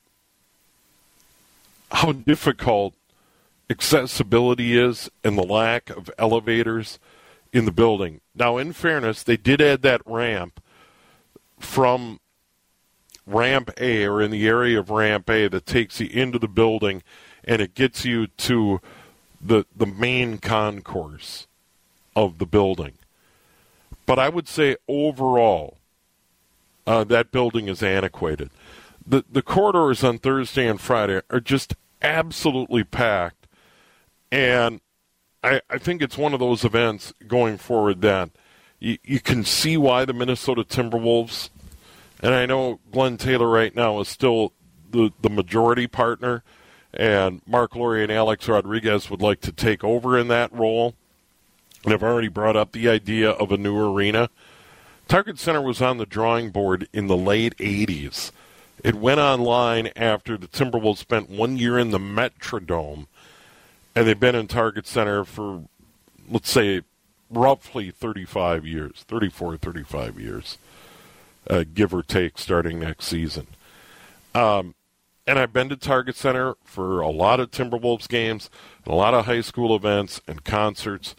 how difficult accessibility is and the lack of elevators in the building. Now, in fairness, they did add that ramp from Ramp A, or in the area of Ramp A, that takes you into the building and it gets you to the main concourse of the building. But I would say overall, that building is antiquated. The corridors on Thursday and Friday are just absolutely packed. And I think it's one of those events going forward that you can see why the Minnesota Timberwolves, and I know Glenn Taylor right now is still the majority partner, and Mark Laurie and Alex Rodriguez would like to take over in that role. And I've already brought up the idea of a new arena. Target Center was on the drawing board in the late 80s. It went online after the Timberwolves spent 1 year in the Metrodome, and they've been in Target Center for, let's say, roughly 35 years, 34, 35 years, give or take, starting next season. And I've been to Target Center for a lot of Timberwolves games, and a lot of high school events and concerts,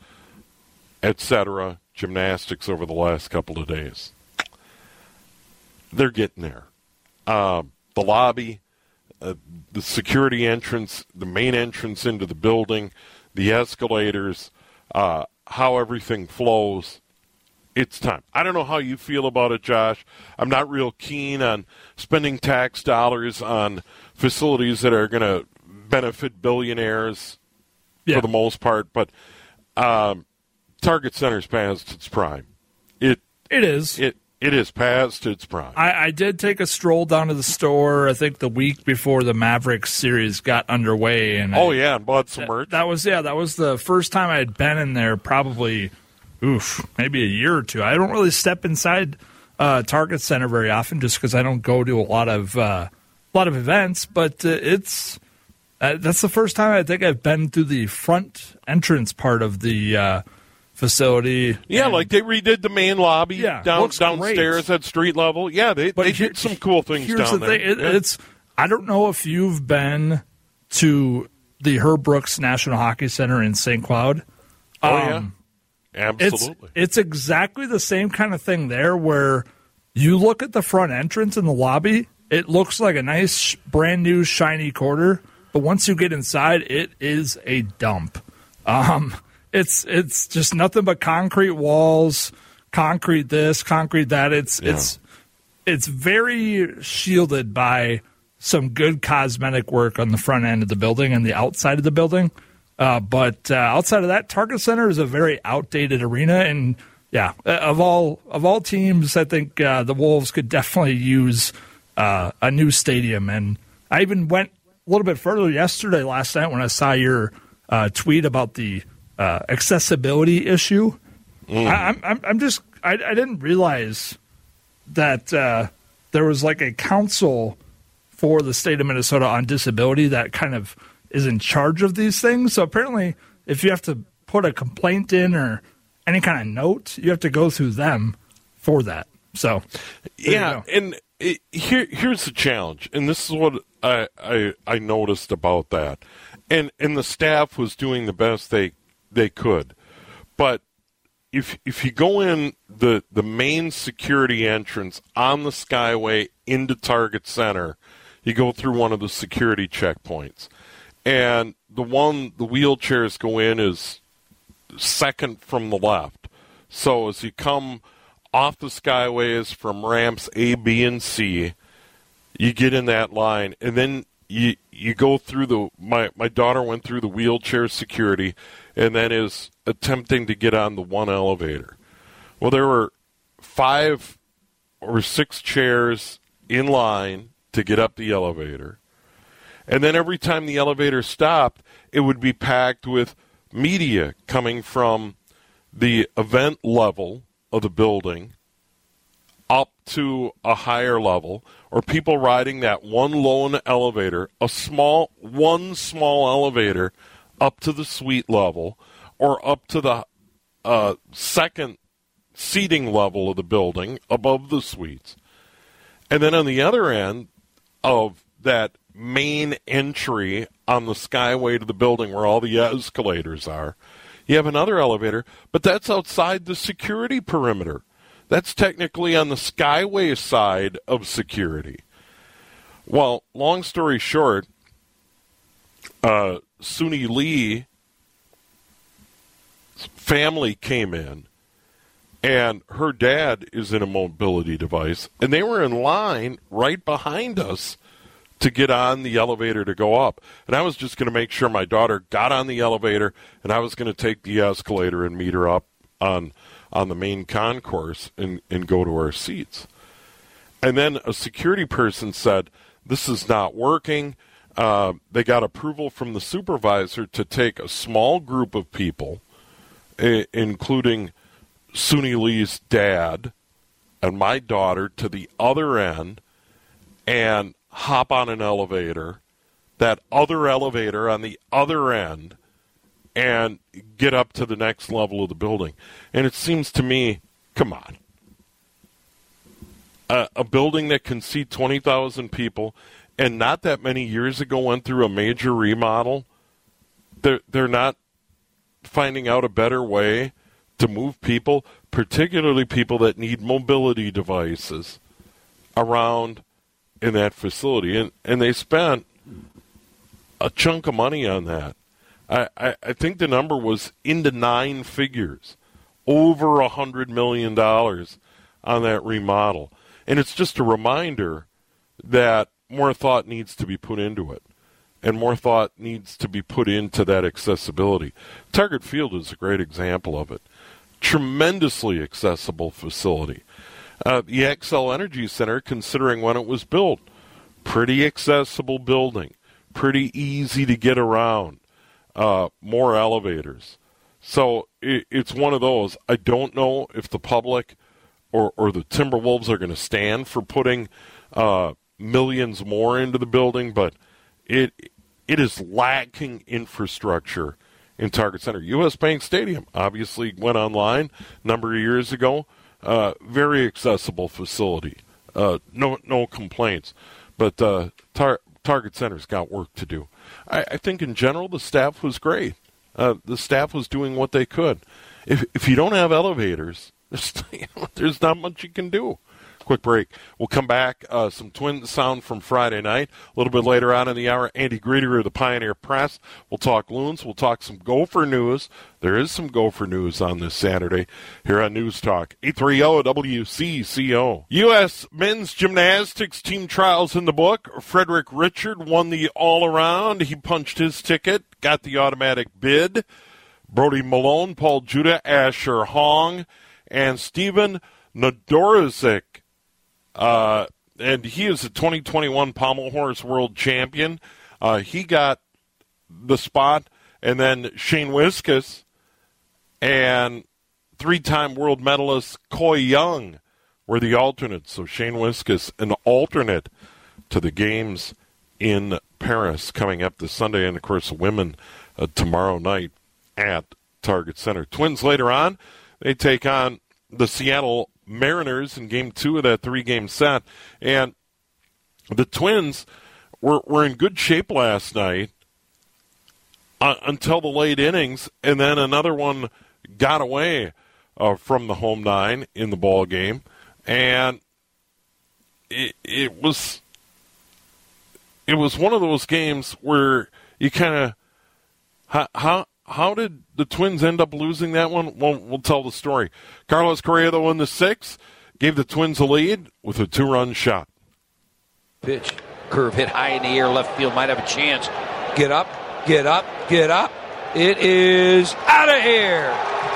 etc., gymnastics over the last couple of days. They're getting there. The lobby, the security entrance, the main entrance into the building, the escalators, how everything flows. It's time. I don't know how you feel about it, Josh. I'm not real keen on spending tax dollars on facilities that are going to benefit billionaires for the most part, but Target Center's past its prime. It is. It is past its prime. I did take a stroll down to the store, I think the week before the Mavericks series got underway. And and bought some merch. That was the first time I had been in there probably, maybe a year or two. I don't really step inside Target Center very often just because I don't go to a lot of events, but that's the first time I think I've been through the front entrance part of the facility. Yeah, like they redid the main lobby downstairs at street level. Yeah, they did some cool things down there. It's I don't know if you've been to the Herb Brooks National Hockey Center in St. Cloud. Absolutely. It's exactly the same kind of thing there where you look at the front entrance in the lobby, it looks like a nice brand new shiny quarter, but once you get inside, it is a dump. It's just nothing but concrete walls, concrete this, concrete that. It's very shielded by some good cosmetic work on the front end of the building and the outside of the building. But outside of that, Target Center is a very outdated arena, and of all teams, I think the Wolves could definitely use a new stadium. And I even went a little bit further last night when I saw your tweet about the accessibility issue. I didn't realize that there was like a council for the state of Minnesota on disability that kind of is in charge of these things. So apparently, if you have to put a complaint in or any kind of note, you have to go through them for that. So and here's the challenge, and this is what I noticed about that, and the staff was doing the best they could, but if you go in the main security entrance on the Skyway into Target Center, you go through one of the security checkpoints, and the wheelchairs go in is second from the left. So as you come off the Skyways from ramps A, B, and C, you get in that line, and then you go through my daughter went through the wheelchair security and then is attempting to get on the one elevator. Well, there were 5 or 6 chairs in line to get up the elevator. And then every time the elevator stopped, it would be packed with media coming from the event level of the building up to a higher level, or people riding that one lone elevator, one small elevator up to the suite level, or up to the second seating level of the building above the suites. And then on the other end of that main entry on the Skyway to the building where all the escalators are, you have another elevator, but that's outside the security perimeter. That's technically on the Skyway side of security. Well, long story short, Suni Lee's family came in, and her dad is in a mobility device, and they were in line right behind us to get on the elevator to go up. And I was just going to make sure my daughter got on the elevator, and I was going to take the escalator and meet her up on the main concourse and go to our seats. And then a security person said, this is not working. They got approval from the supervisor to take a small group of people, including Suni Lee's dad and my daughter, to the other end and hop on an elevator, that other elevator on the other end, and get up to the next level of the building. And it seems to me, come on. A building that can seat 20,000 people and not that many years ago went through a major remodel, they're not finding out a better way to move people, particularly people that need mobility devices, around in that facility. And they spent a chunk of money on that. I think the number was into 9 figures, over $100 million on that remodel. And it's just a reminder that more thought needs to be put into it, and more thought needs to be put into that accessibility. Target Field is a great example of it. Tremendously accessible facility. The Xcel Energy Center, considering when it was built, pretty accessible building, pretty easy to get around, more elevators. So it's one of those. I don't know if the public or the Timberwolves are going to stand for putting millions more into the building, but it is lacking infrastructure in Target Center. U.S. Bank Stadium obviously went online a number of years ago. Very accessible facility. No complaints. But Target Center's got work to do. I think in general the staff was great. The staff was doing what they could. If you don't have elevators, there's not much you can do. Quick break. We'll come back. Some Twins sound from Friday night. A little bit later on in the hour, Andy Greeter of the Pioneer Press. We'll talk Loons. We'll talk some Gopher news. There is some Gopher news on this Saturday here on News Talk 830 WCCO. U.S. men's gymnastics team trials in the book. Frederick Richard won the all-around. He punched his ticket, got the automatic bid. Brody Malone, Paul Judah, Asher Hong, and Steven Nadorzik. And he is a 2021 Pommel Horse World Champion. He got the spot. And then Shane Wiskus and 3-time world medalist Coy Young were the alternates. So Shane Wiskus, an alternate to the games in Paris coming up this Sunday. And, of course, women tomorrow night at Target Center. Twins later on, they take on the Seattle Mariners in Game 2 of that 3-game set. And the Twins were in good shape last night until the late innings, and then another one got away from the home 9 in the ball game. And it was one of those games where you kind of how did the Twins end up losing that one? We'll tell the story. Carlos Correa, though, in the 6th, gave the Twins a lead with a 2-run shot. Pitch. Curve hit high in the air. Left field might have a chance. Get up, get up, get up. It is out of here.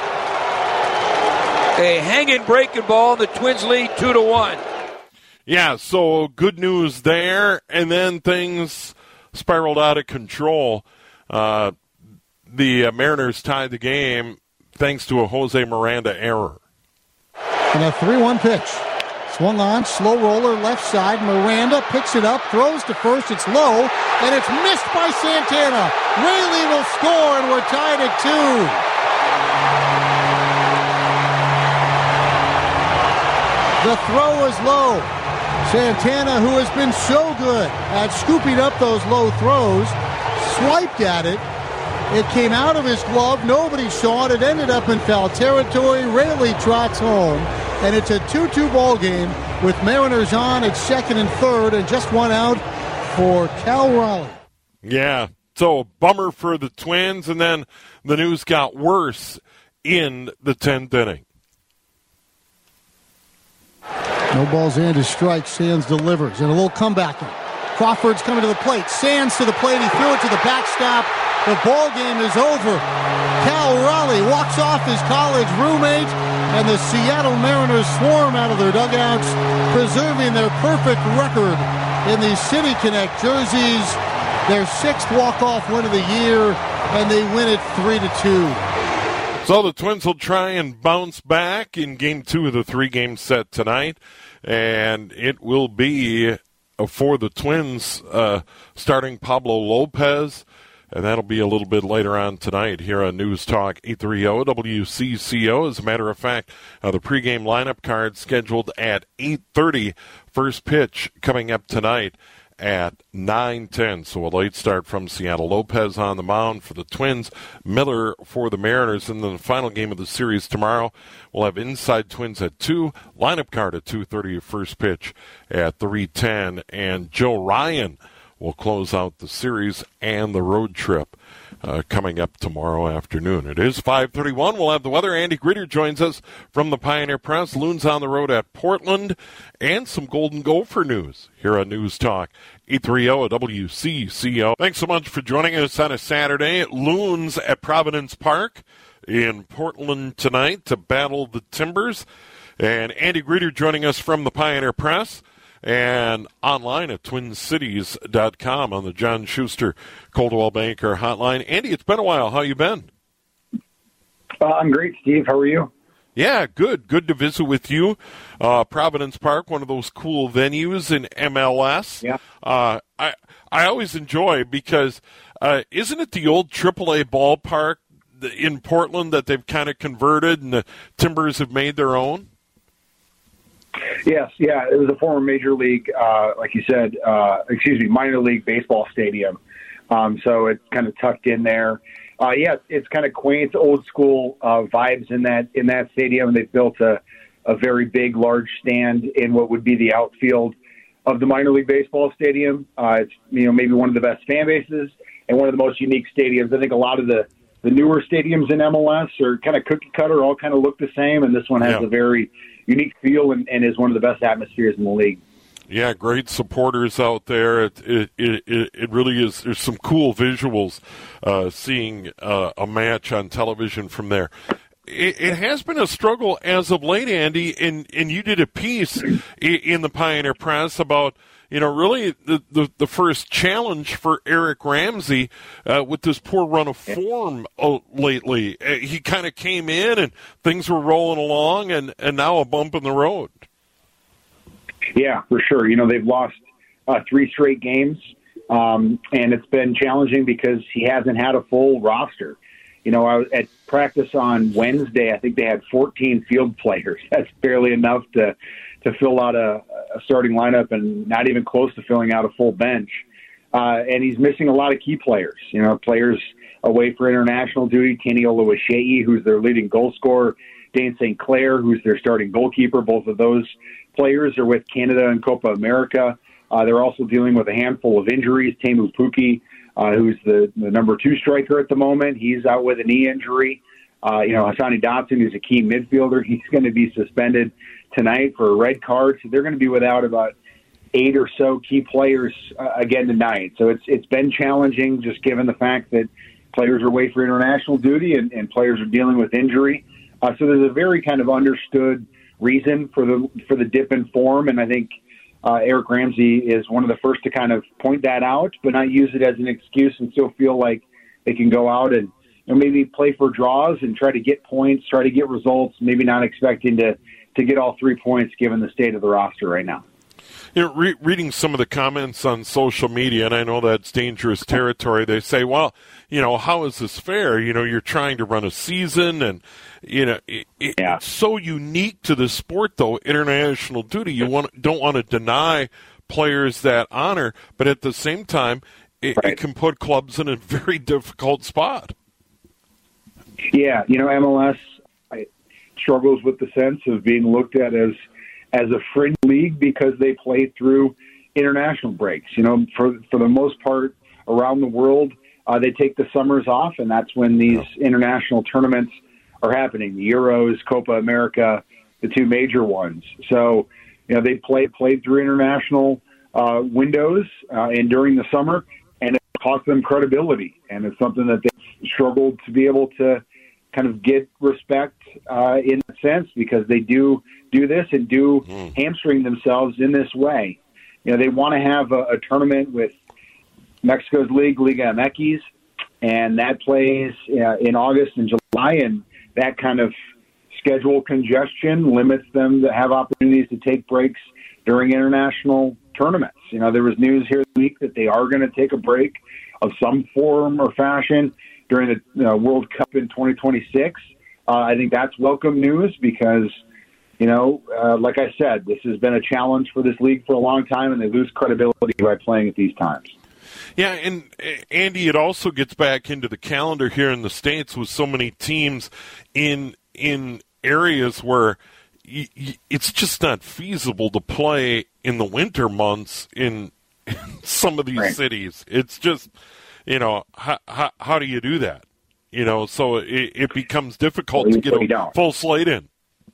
A hanging breaking ball. The Twins lead 2-1. Yeah, so good news there. And then things spiraled out of control. The Mariners tied the game thanks to a Jose Miranda error. And a 3-1 pitch. Swung on, slow roller, left side. Miranda picks it up, throws to first. It's low, and it's missed by Santana. Raley will score, and we're tied at 2. The throw is low. Santana, who has been so good at scooping up those low throws, swiped at it. It came out of his glove. Nobody saw it. It ended up in foul territory. Raley trots home. And it's a 2-2 ball game with Mariners on at 2nd and 3rd and just one out for Cal Raleigh. Yeah, so bummer for the Twins. And then the news got worse in the 10th inning. No balls in to strike. Sands delivers. And a little comeback. Crawford's coming to the plate. Sands to the plate. He threw it to the backstop. The ball game is over. Cal Raleigh walks off his college roommate, and the Seattle Mariners swarm out of their dugouts, preserving their perfect record in the City Connect jerseys. Their 6th walk-off win of the year, and they win it 3-2. So the Twins will try and bounce back in Game 2 of the 3-game set tonight, and it will be for the Twins starting Pablo Lopez, and that'll be a little bit later on tonight here on News Talk 830 WCCO. As a matter of fact, the pregame lineup card scheduled at 8:30. First pitch coming up tonight at 9:10. So a late start from Seattle. Lopez on the mound for the Twins, Miller for the Mariners. And then the final game of the series tomorrow, we'll have Inside Twins at 2, lineup card at 2:30, first pitch at 3:10. And Joe Ryan will close out the series and the road trip coming up tomorrow afternoon. It is 5:31. We'll have the weather. Andy Gritter joins us from the Pioneer Press. Loons on the road at Portland, and some Golden Gopher news here on News Talk 830 WCCO. Thanks so much for joining us on a Saturday. Loons at Providence Park in Portland tonight to battle the Timbers. And Andy Gritter joining us from the Pioneer Press and online at twincities.com on the John Schuster Coldwell Banker hotline. Andy, it's been a while. How you been? I'm great, Steve. How are you? Yeah, good. Good to visit with you. Providence Park, one of those cool venues in MLS. Yeah. I always enjoy because isn't it the old AAA ballpark in Portland that they've kind of converted and the Timbers have made their own? Yes, yeah. It was a former major league, like you said, minor league baseball stadium. So it's kind of tucked in there. Yeah, it's kind of quaint, old school vibes in that stadium. They've built a very big, large stand in what would be the outfield of the minor league baseball stadium. It's maybe one of the best fan bases and one of the most unique stadiums. I think a lot of the newer stadiums in MLS are kind of cookie cutter, all kind of look the same, and this one has a very unique feel and is one of the best atmospheres in the league. Yeah, great supporters out there. It really is. There's some cool visuals seeing a match on television from there. It has been a struggle as of late, Andy, and you did a piece in the Pioneer Press about really the first challenge for Eric Ramsey with this poor run of form lately. He kind of came in and things were rolling along, and now a bump in the road. Yeah, for sure. They've lost 3 straight games, and it's been challenging because he hasn't had a full roster. I was at practice on Wednesday. I think they had 14 field players. That's barely enough to fill out a starting lineup and not even close to filling out a full bench. And he's missing a lot of key players, players away for international duty. Kenny Oluwaseyi, who's their leading goal scorer, Dane St. Clair, who's their starting goalkeeper. Both of those players are with Canada and Copa America. They're also dealing with a handful of injuries. Teemu Pukki, who's the number 2 striker at the moment, he's out with a knee injury. Hassani Dotson, who's a key midfielder, he's going to be suspended tonight for a red card. So they're going to be without about 8 or so key players again tonight. So it's been challenging just given the fact that players are away for international duty and players are dealing with injury. So there's a very kind of understood reason for the dip in form, and I think Eric Ramsey is one of the first to kind of point that out, but not use it as an excuse and still feel like they can go out and maybe play for draws and try to get points, try to get results, maybe not expecting to get all 3 points given the state of the roster right now. Reading some of the comments on social media, and I know that's dangerous territory, they say, well, how is this fair? You're trying to run a season, and, it's so unique to the sport, though, international duty. You don't want to deny players that honor, but at the same time, it can put clubs in a very difficult spot. Yeah, MLS struggles with the sense of being looked at as a fringe league because they play through international breaks. For the most part around the world, they take the summers off, and that's when these international tournaments are happening. The Euros, Copa America, the 2 major ones. So, they played through international windows and during the summer, and it cost them credibility. And it's something that they struggled to be able to kind of get respect in a sense, because they do this and do hamstring themselves in this way. They want to have a tournament with Mexico's league, Liga MX, and that plays in August and July, and that kind of schedule congestion limits them to have opportunities to take breaks during international tournaments. There was news here this week that they are going to take a break of some form or fashion during the World Cup in 2026. I think that's welcome news because, like I said, this has been a challenge for this league for a long time, and they lose credibility by playing at these times. Yeah, and Andy, it also gets back into the calendar here in the States with so many teams in areas where it's just not feasible to play in the winter months in some of these cities. It's just, how do you do that? So it becomes difficult to get a full slate in.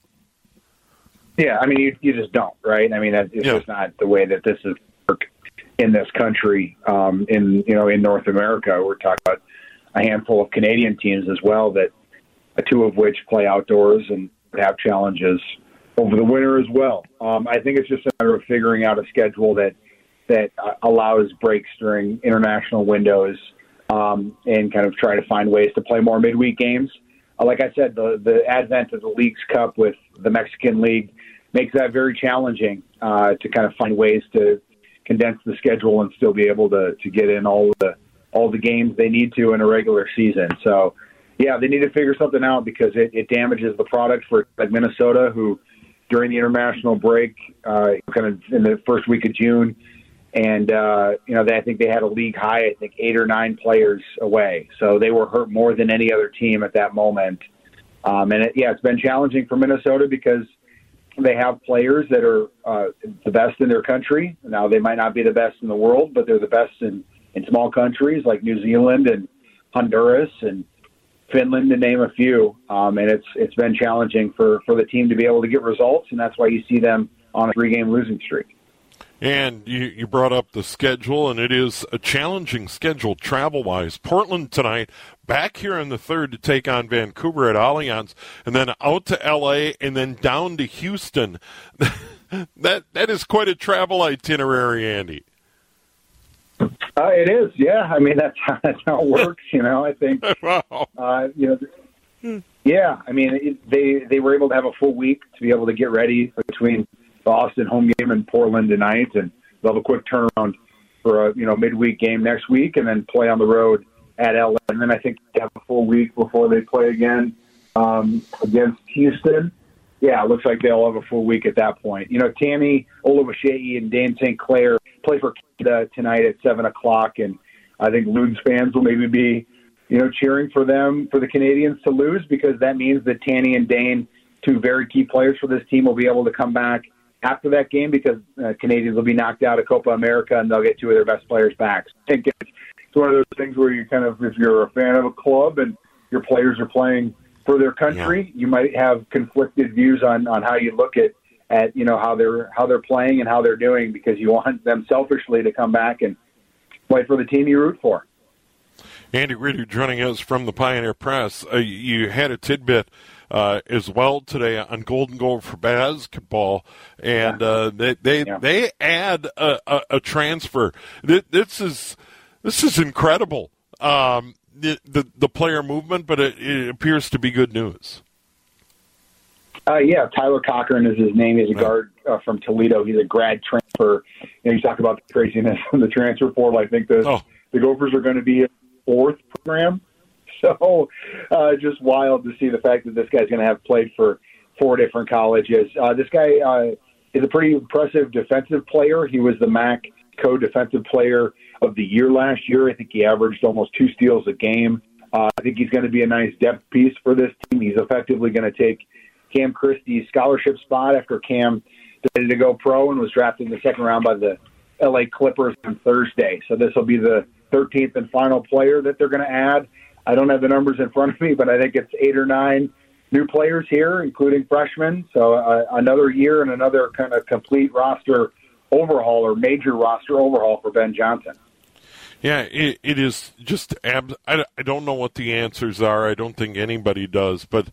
Yeah, I mean, you just don't, right? I mean, it's just not the way that this is work in this country. In North America, we're talking about a handful of Canadian teams as well, that two of which play outdoors and have challenges over the winter as well. I think it's just a matter of figuring out a schedule that allows breaks during international windows, and kind of try to find ways to play more midweek games. Like I said, the advent of the Leagues Cup with the Mexican League makes that very challenging to kind of find ways to condense the schedule and still be able to get in all the games they need to in a regular season. So, yeah, they need to figure something out because it damages the product for like Minnesota, who during the international break, kind of in the first week of June, and I think they had a league high, 8 or 9 players away. So they were hurt more than any other team at that moment. It's been challenging for Minnesota because they have players that are the best in their country. Now, they might not be the best in the world, but they're the best in small countries like New Zealand and Honduras and Finland, to name a few. And it's been challenging for the team to be able to get results, and that's why you see them on a 3-game losing streak. And you brought up the schedule, and it is a challenging schedule travel-wise. Portland tonight, back here in the third to take on Vancouver at Allianz, and then out to L.A., and then down to Houston. That is quite a travel itinerary, Andy. It is, yeah. I mean, that's how it works, I think. Wow. Yeah, I mean, they were able to have a full week to be able to get ready between the Austin home game and Portland tonight, and they'll have a quick turnaround for a midweek game next week, and then play on the road at LA. And then I think they have a full week before they play again against Houston. Yeah, it looks like they'll have a full week at that point. Tammy Olawashei and Dan St. Clair play for Canada tonight at 7:00, and I think Loons fans will maybe be cheering for them, for the Canadians to lose, because that means that Tanny and Dane, two very key players for this team, will be able to come back after that game, because Canadians will be knocked out of Copa America and they'll get two of their best players back. So I think it's one of those things where you kind of, if you're a fan of a club and your players are playing for their country, you might have conflicted views on how you look at how they're playing and how they're doing, because you want them selfishly to come back and play for the team you root for. Andy Ritter joining us from the Pioneer Press. You had a tidbit as well today on Golden Goal for basketball, and they add a transfer. This is incredible. The player movement, but it appears to be good news. Tyler Cochran is his name. He's a guard from Toledo. He's a grad transfer. You talk about the craziness in the transfer portal. I think the Gophers are going to be a 4th program. So just wild to see the fact that this guy's going to have played for 4 different colleges. This guy is a pretty impressive defensive player. He was the MAC co-defensive player of the year last year. I think he averaged almost 2 steals a game. I think he's going to be a nice depth piece for this team. He's effectively going to take Cam Christie's scholarship spot after Cam decided to go pro and was drafted in the 2nd round by the LA Clippers on Thursday. So this will be the 13th and final player that they're going to add. I don't have the numbers in front of me, but I think it's 8 or 9 new players here, including freshmen. So another year and another kind of complete roster overhaul or major roster overhaul for Ben Johnson. Yeah, it is just I don't know what the answers are. I don't think anybody does, but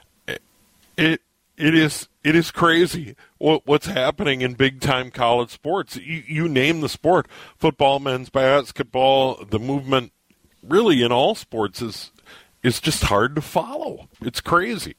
it is crazy what's happening in big-time college sports. You name the sport, football, men's basketball, the movement really in all sports is just hard to follow. It's crazy.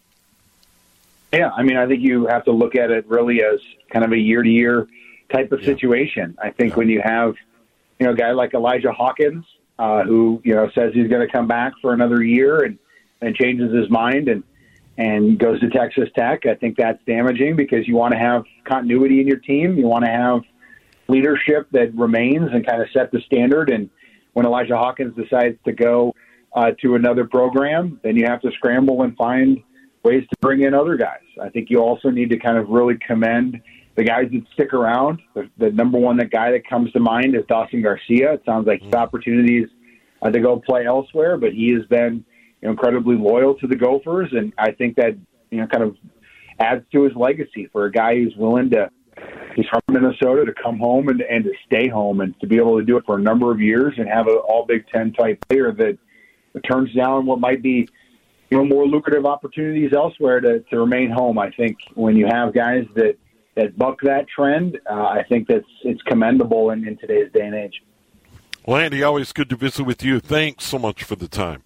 Yeah, I mean, I think you have to look at it really as kind of a year-to-year type of situation. I think when you have, a guy like Elijah Hawkins, who, says he's going to come back for another year and changes his mind and goes to Texas Tech, I think that's damaging because you want to have continuity in your team. You want to have leadership that remains and kind of set the standard. And when Elijah Hawkins decides to go to another program, then you have to scramble and find ways to bring in other guys. I think you also need to kind of really commend the guys that stick around. The number one guy that comes to mind is Dawson Garcia. It sounds like he's opportunities to go play elsewhere, but he has been incredibly loyal to the Gophers, and I think that kind of adds to his legacy for a guy who's willing to. He's from Minnesota to come home and to stay home and to be able to do it for a number of years and have an all Big Ten type player that turns down what might be more lucrative opportunities elsewhere to remain home. I think when you have guys that buck that trend, I think it's commendable in today's day and age. Well, Andy, always good to visit with you. Thanks so much for the time.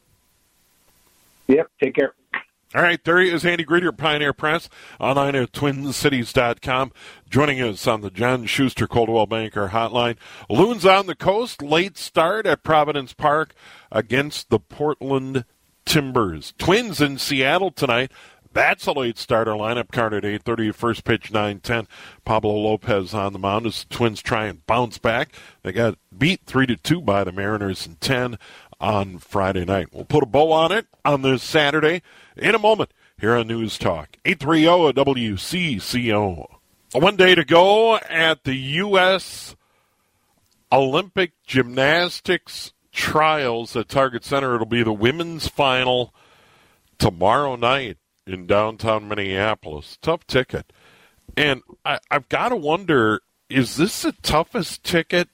Yep, take care. All right, there he is, Andy Greder, Pioneer Press, online at TwinCities.com, joining us on the John Schuster Coldwell Banker Hotline. Loons on the coast, late start at Providence Park against the Portland Timbers. Twins in Seattle tonight. That's a late starter lineup card at 8:30. First pitch 9:10. Pablo Lopez on the mound as the Twins try and bounce back. They got beat 3-2 by the Mariners in 10 on Friday night. We'll put a bow on it on this Saturday in a moment here on News Talk 830 WCCO. 1 day to go at the U.S. Olympic Gymnastics Trials at Target Center. It'll be the women's final tomorrow night in downtown Minneapolis. Tough ticket. And I've got to wonder, is this the toughest ticket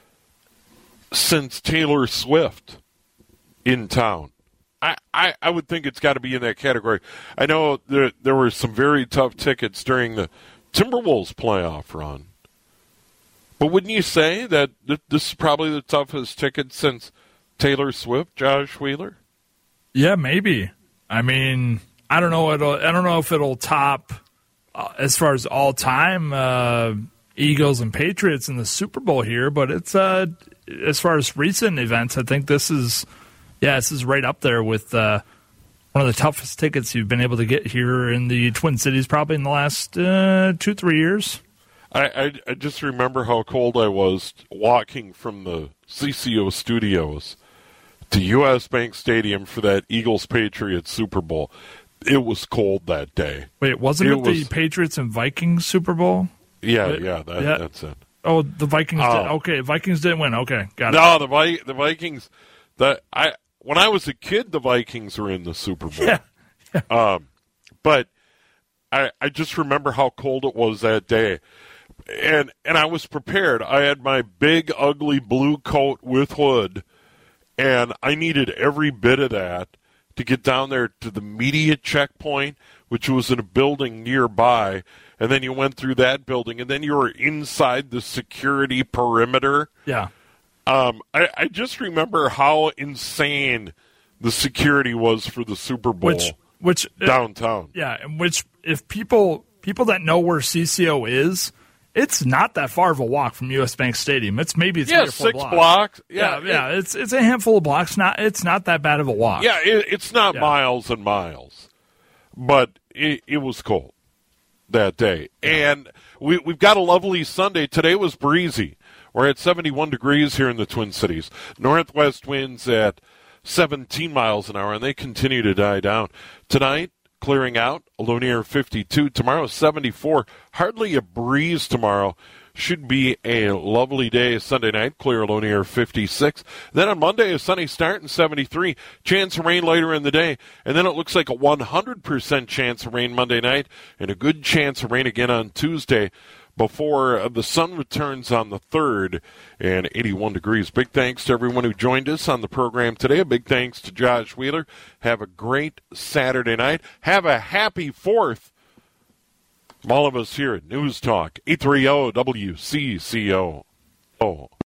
since Taylor Swift in town? I would think it's got to be in that category. I know there were some very tough tickets during the Timberwolves playoff run. But wouldn't you say that this is probably the toughest ticket since Taylor Swift, Josh Wheeler? Yeah, maybe. I mean, I don't know. I don't know if it'll top as far as all time Eagles and Patriots in the Super Bowl here, but it's as far as recent events, I think this is right up there with one of the toughest tickets you've been able to get here in the Twin Cities, probably in the last 2-3 years. I just remember how cold I was walking from the CCO studios to U.S. Bank Stadium for that Eagles-Patriots Super Bowl. It was cold that day. Wait, wasn't it the Patriots and Vikings Super Bowl? Yeah, that's it. Oh, the Vikings did. Okay, Vikings didn't win. Okay, got it. No, the Vikings. When I was a kid, the Vikings were in the Super Bowl. Yeah. But I just remember how cold it was that day. And I was prepared. I had my big, ugly blue coat with hood, and I needed every bit of that to get down there to the media checkpoint, which was in a building nearby, and then you went through that building, and then you were inside the security perimeter. Yeah. I just remember how insane the security was for the Super Bowl which downtown. And which, if people that know where CCO is, it's not that far of a walk from U.S. Bank Stadium. It's maybe 3 or 4 6 blocks. It's a handful of blocks. It's not that bad of a walk. Yeah, it's not miles and miles, but it was cold that day. And we've got a lovely Sunday. Today was breezy. We're at 71 degrees here in the Twin Cities. Northwest winds at 17 miles an hour, and they continue to die down. Tonight, clearing out, a low near 52. Tomorrow, 74. Hardly a breeze tomorrow. Should be a lovely day. Sunday night, clear, low near 56. Then on Monday, a sunny start and 73. Chance of rain later in the day. And then it looks like a 100% chance of rain Monday night and a good chance of rain again on Tuesday. before the sun returns on the 3rd and 81 degrees. Big thanks to everyone who joined us on the program today. A big thanks to Josh Wheeler. Have a great Saturday night. Have a happy 4th. From all of us here at News Talk 830 WCCO.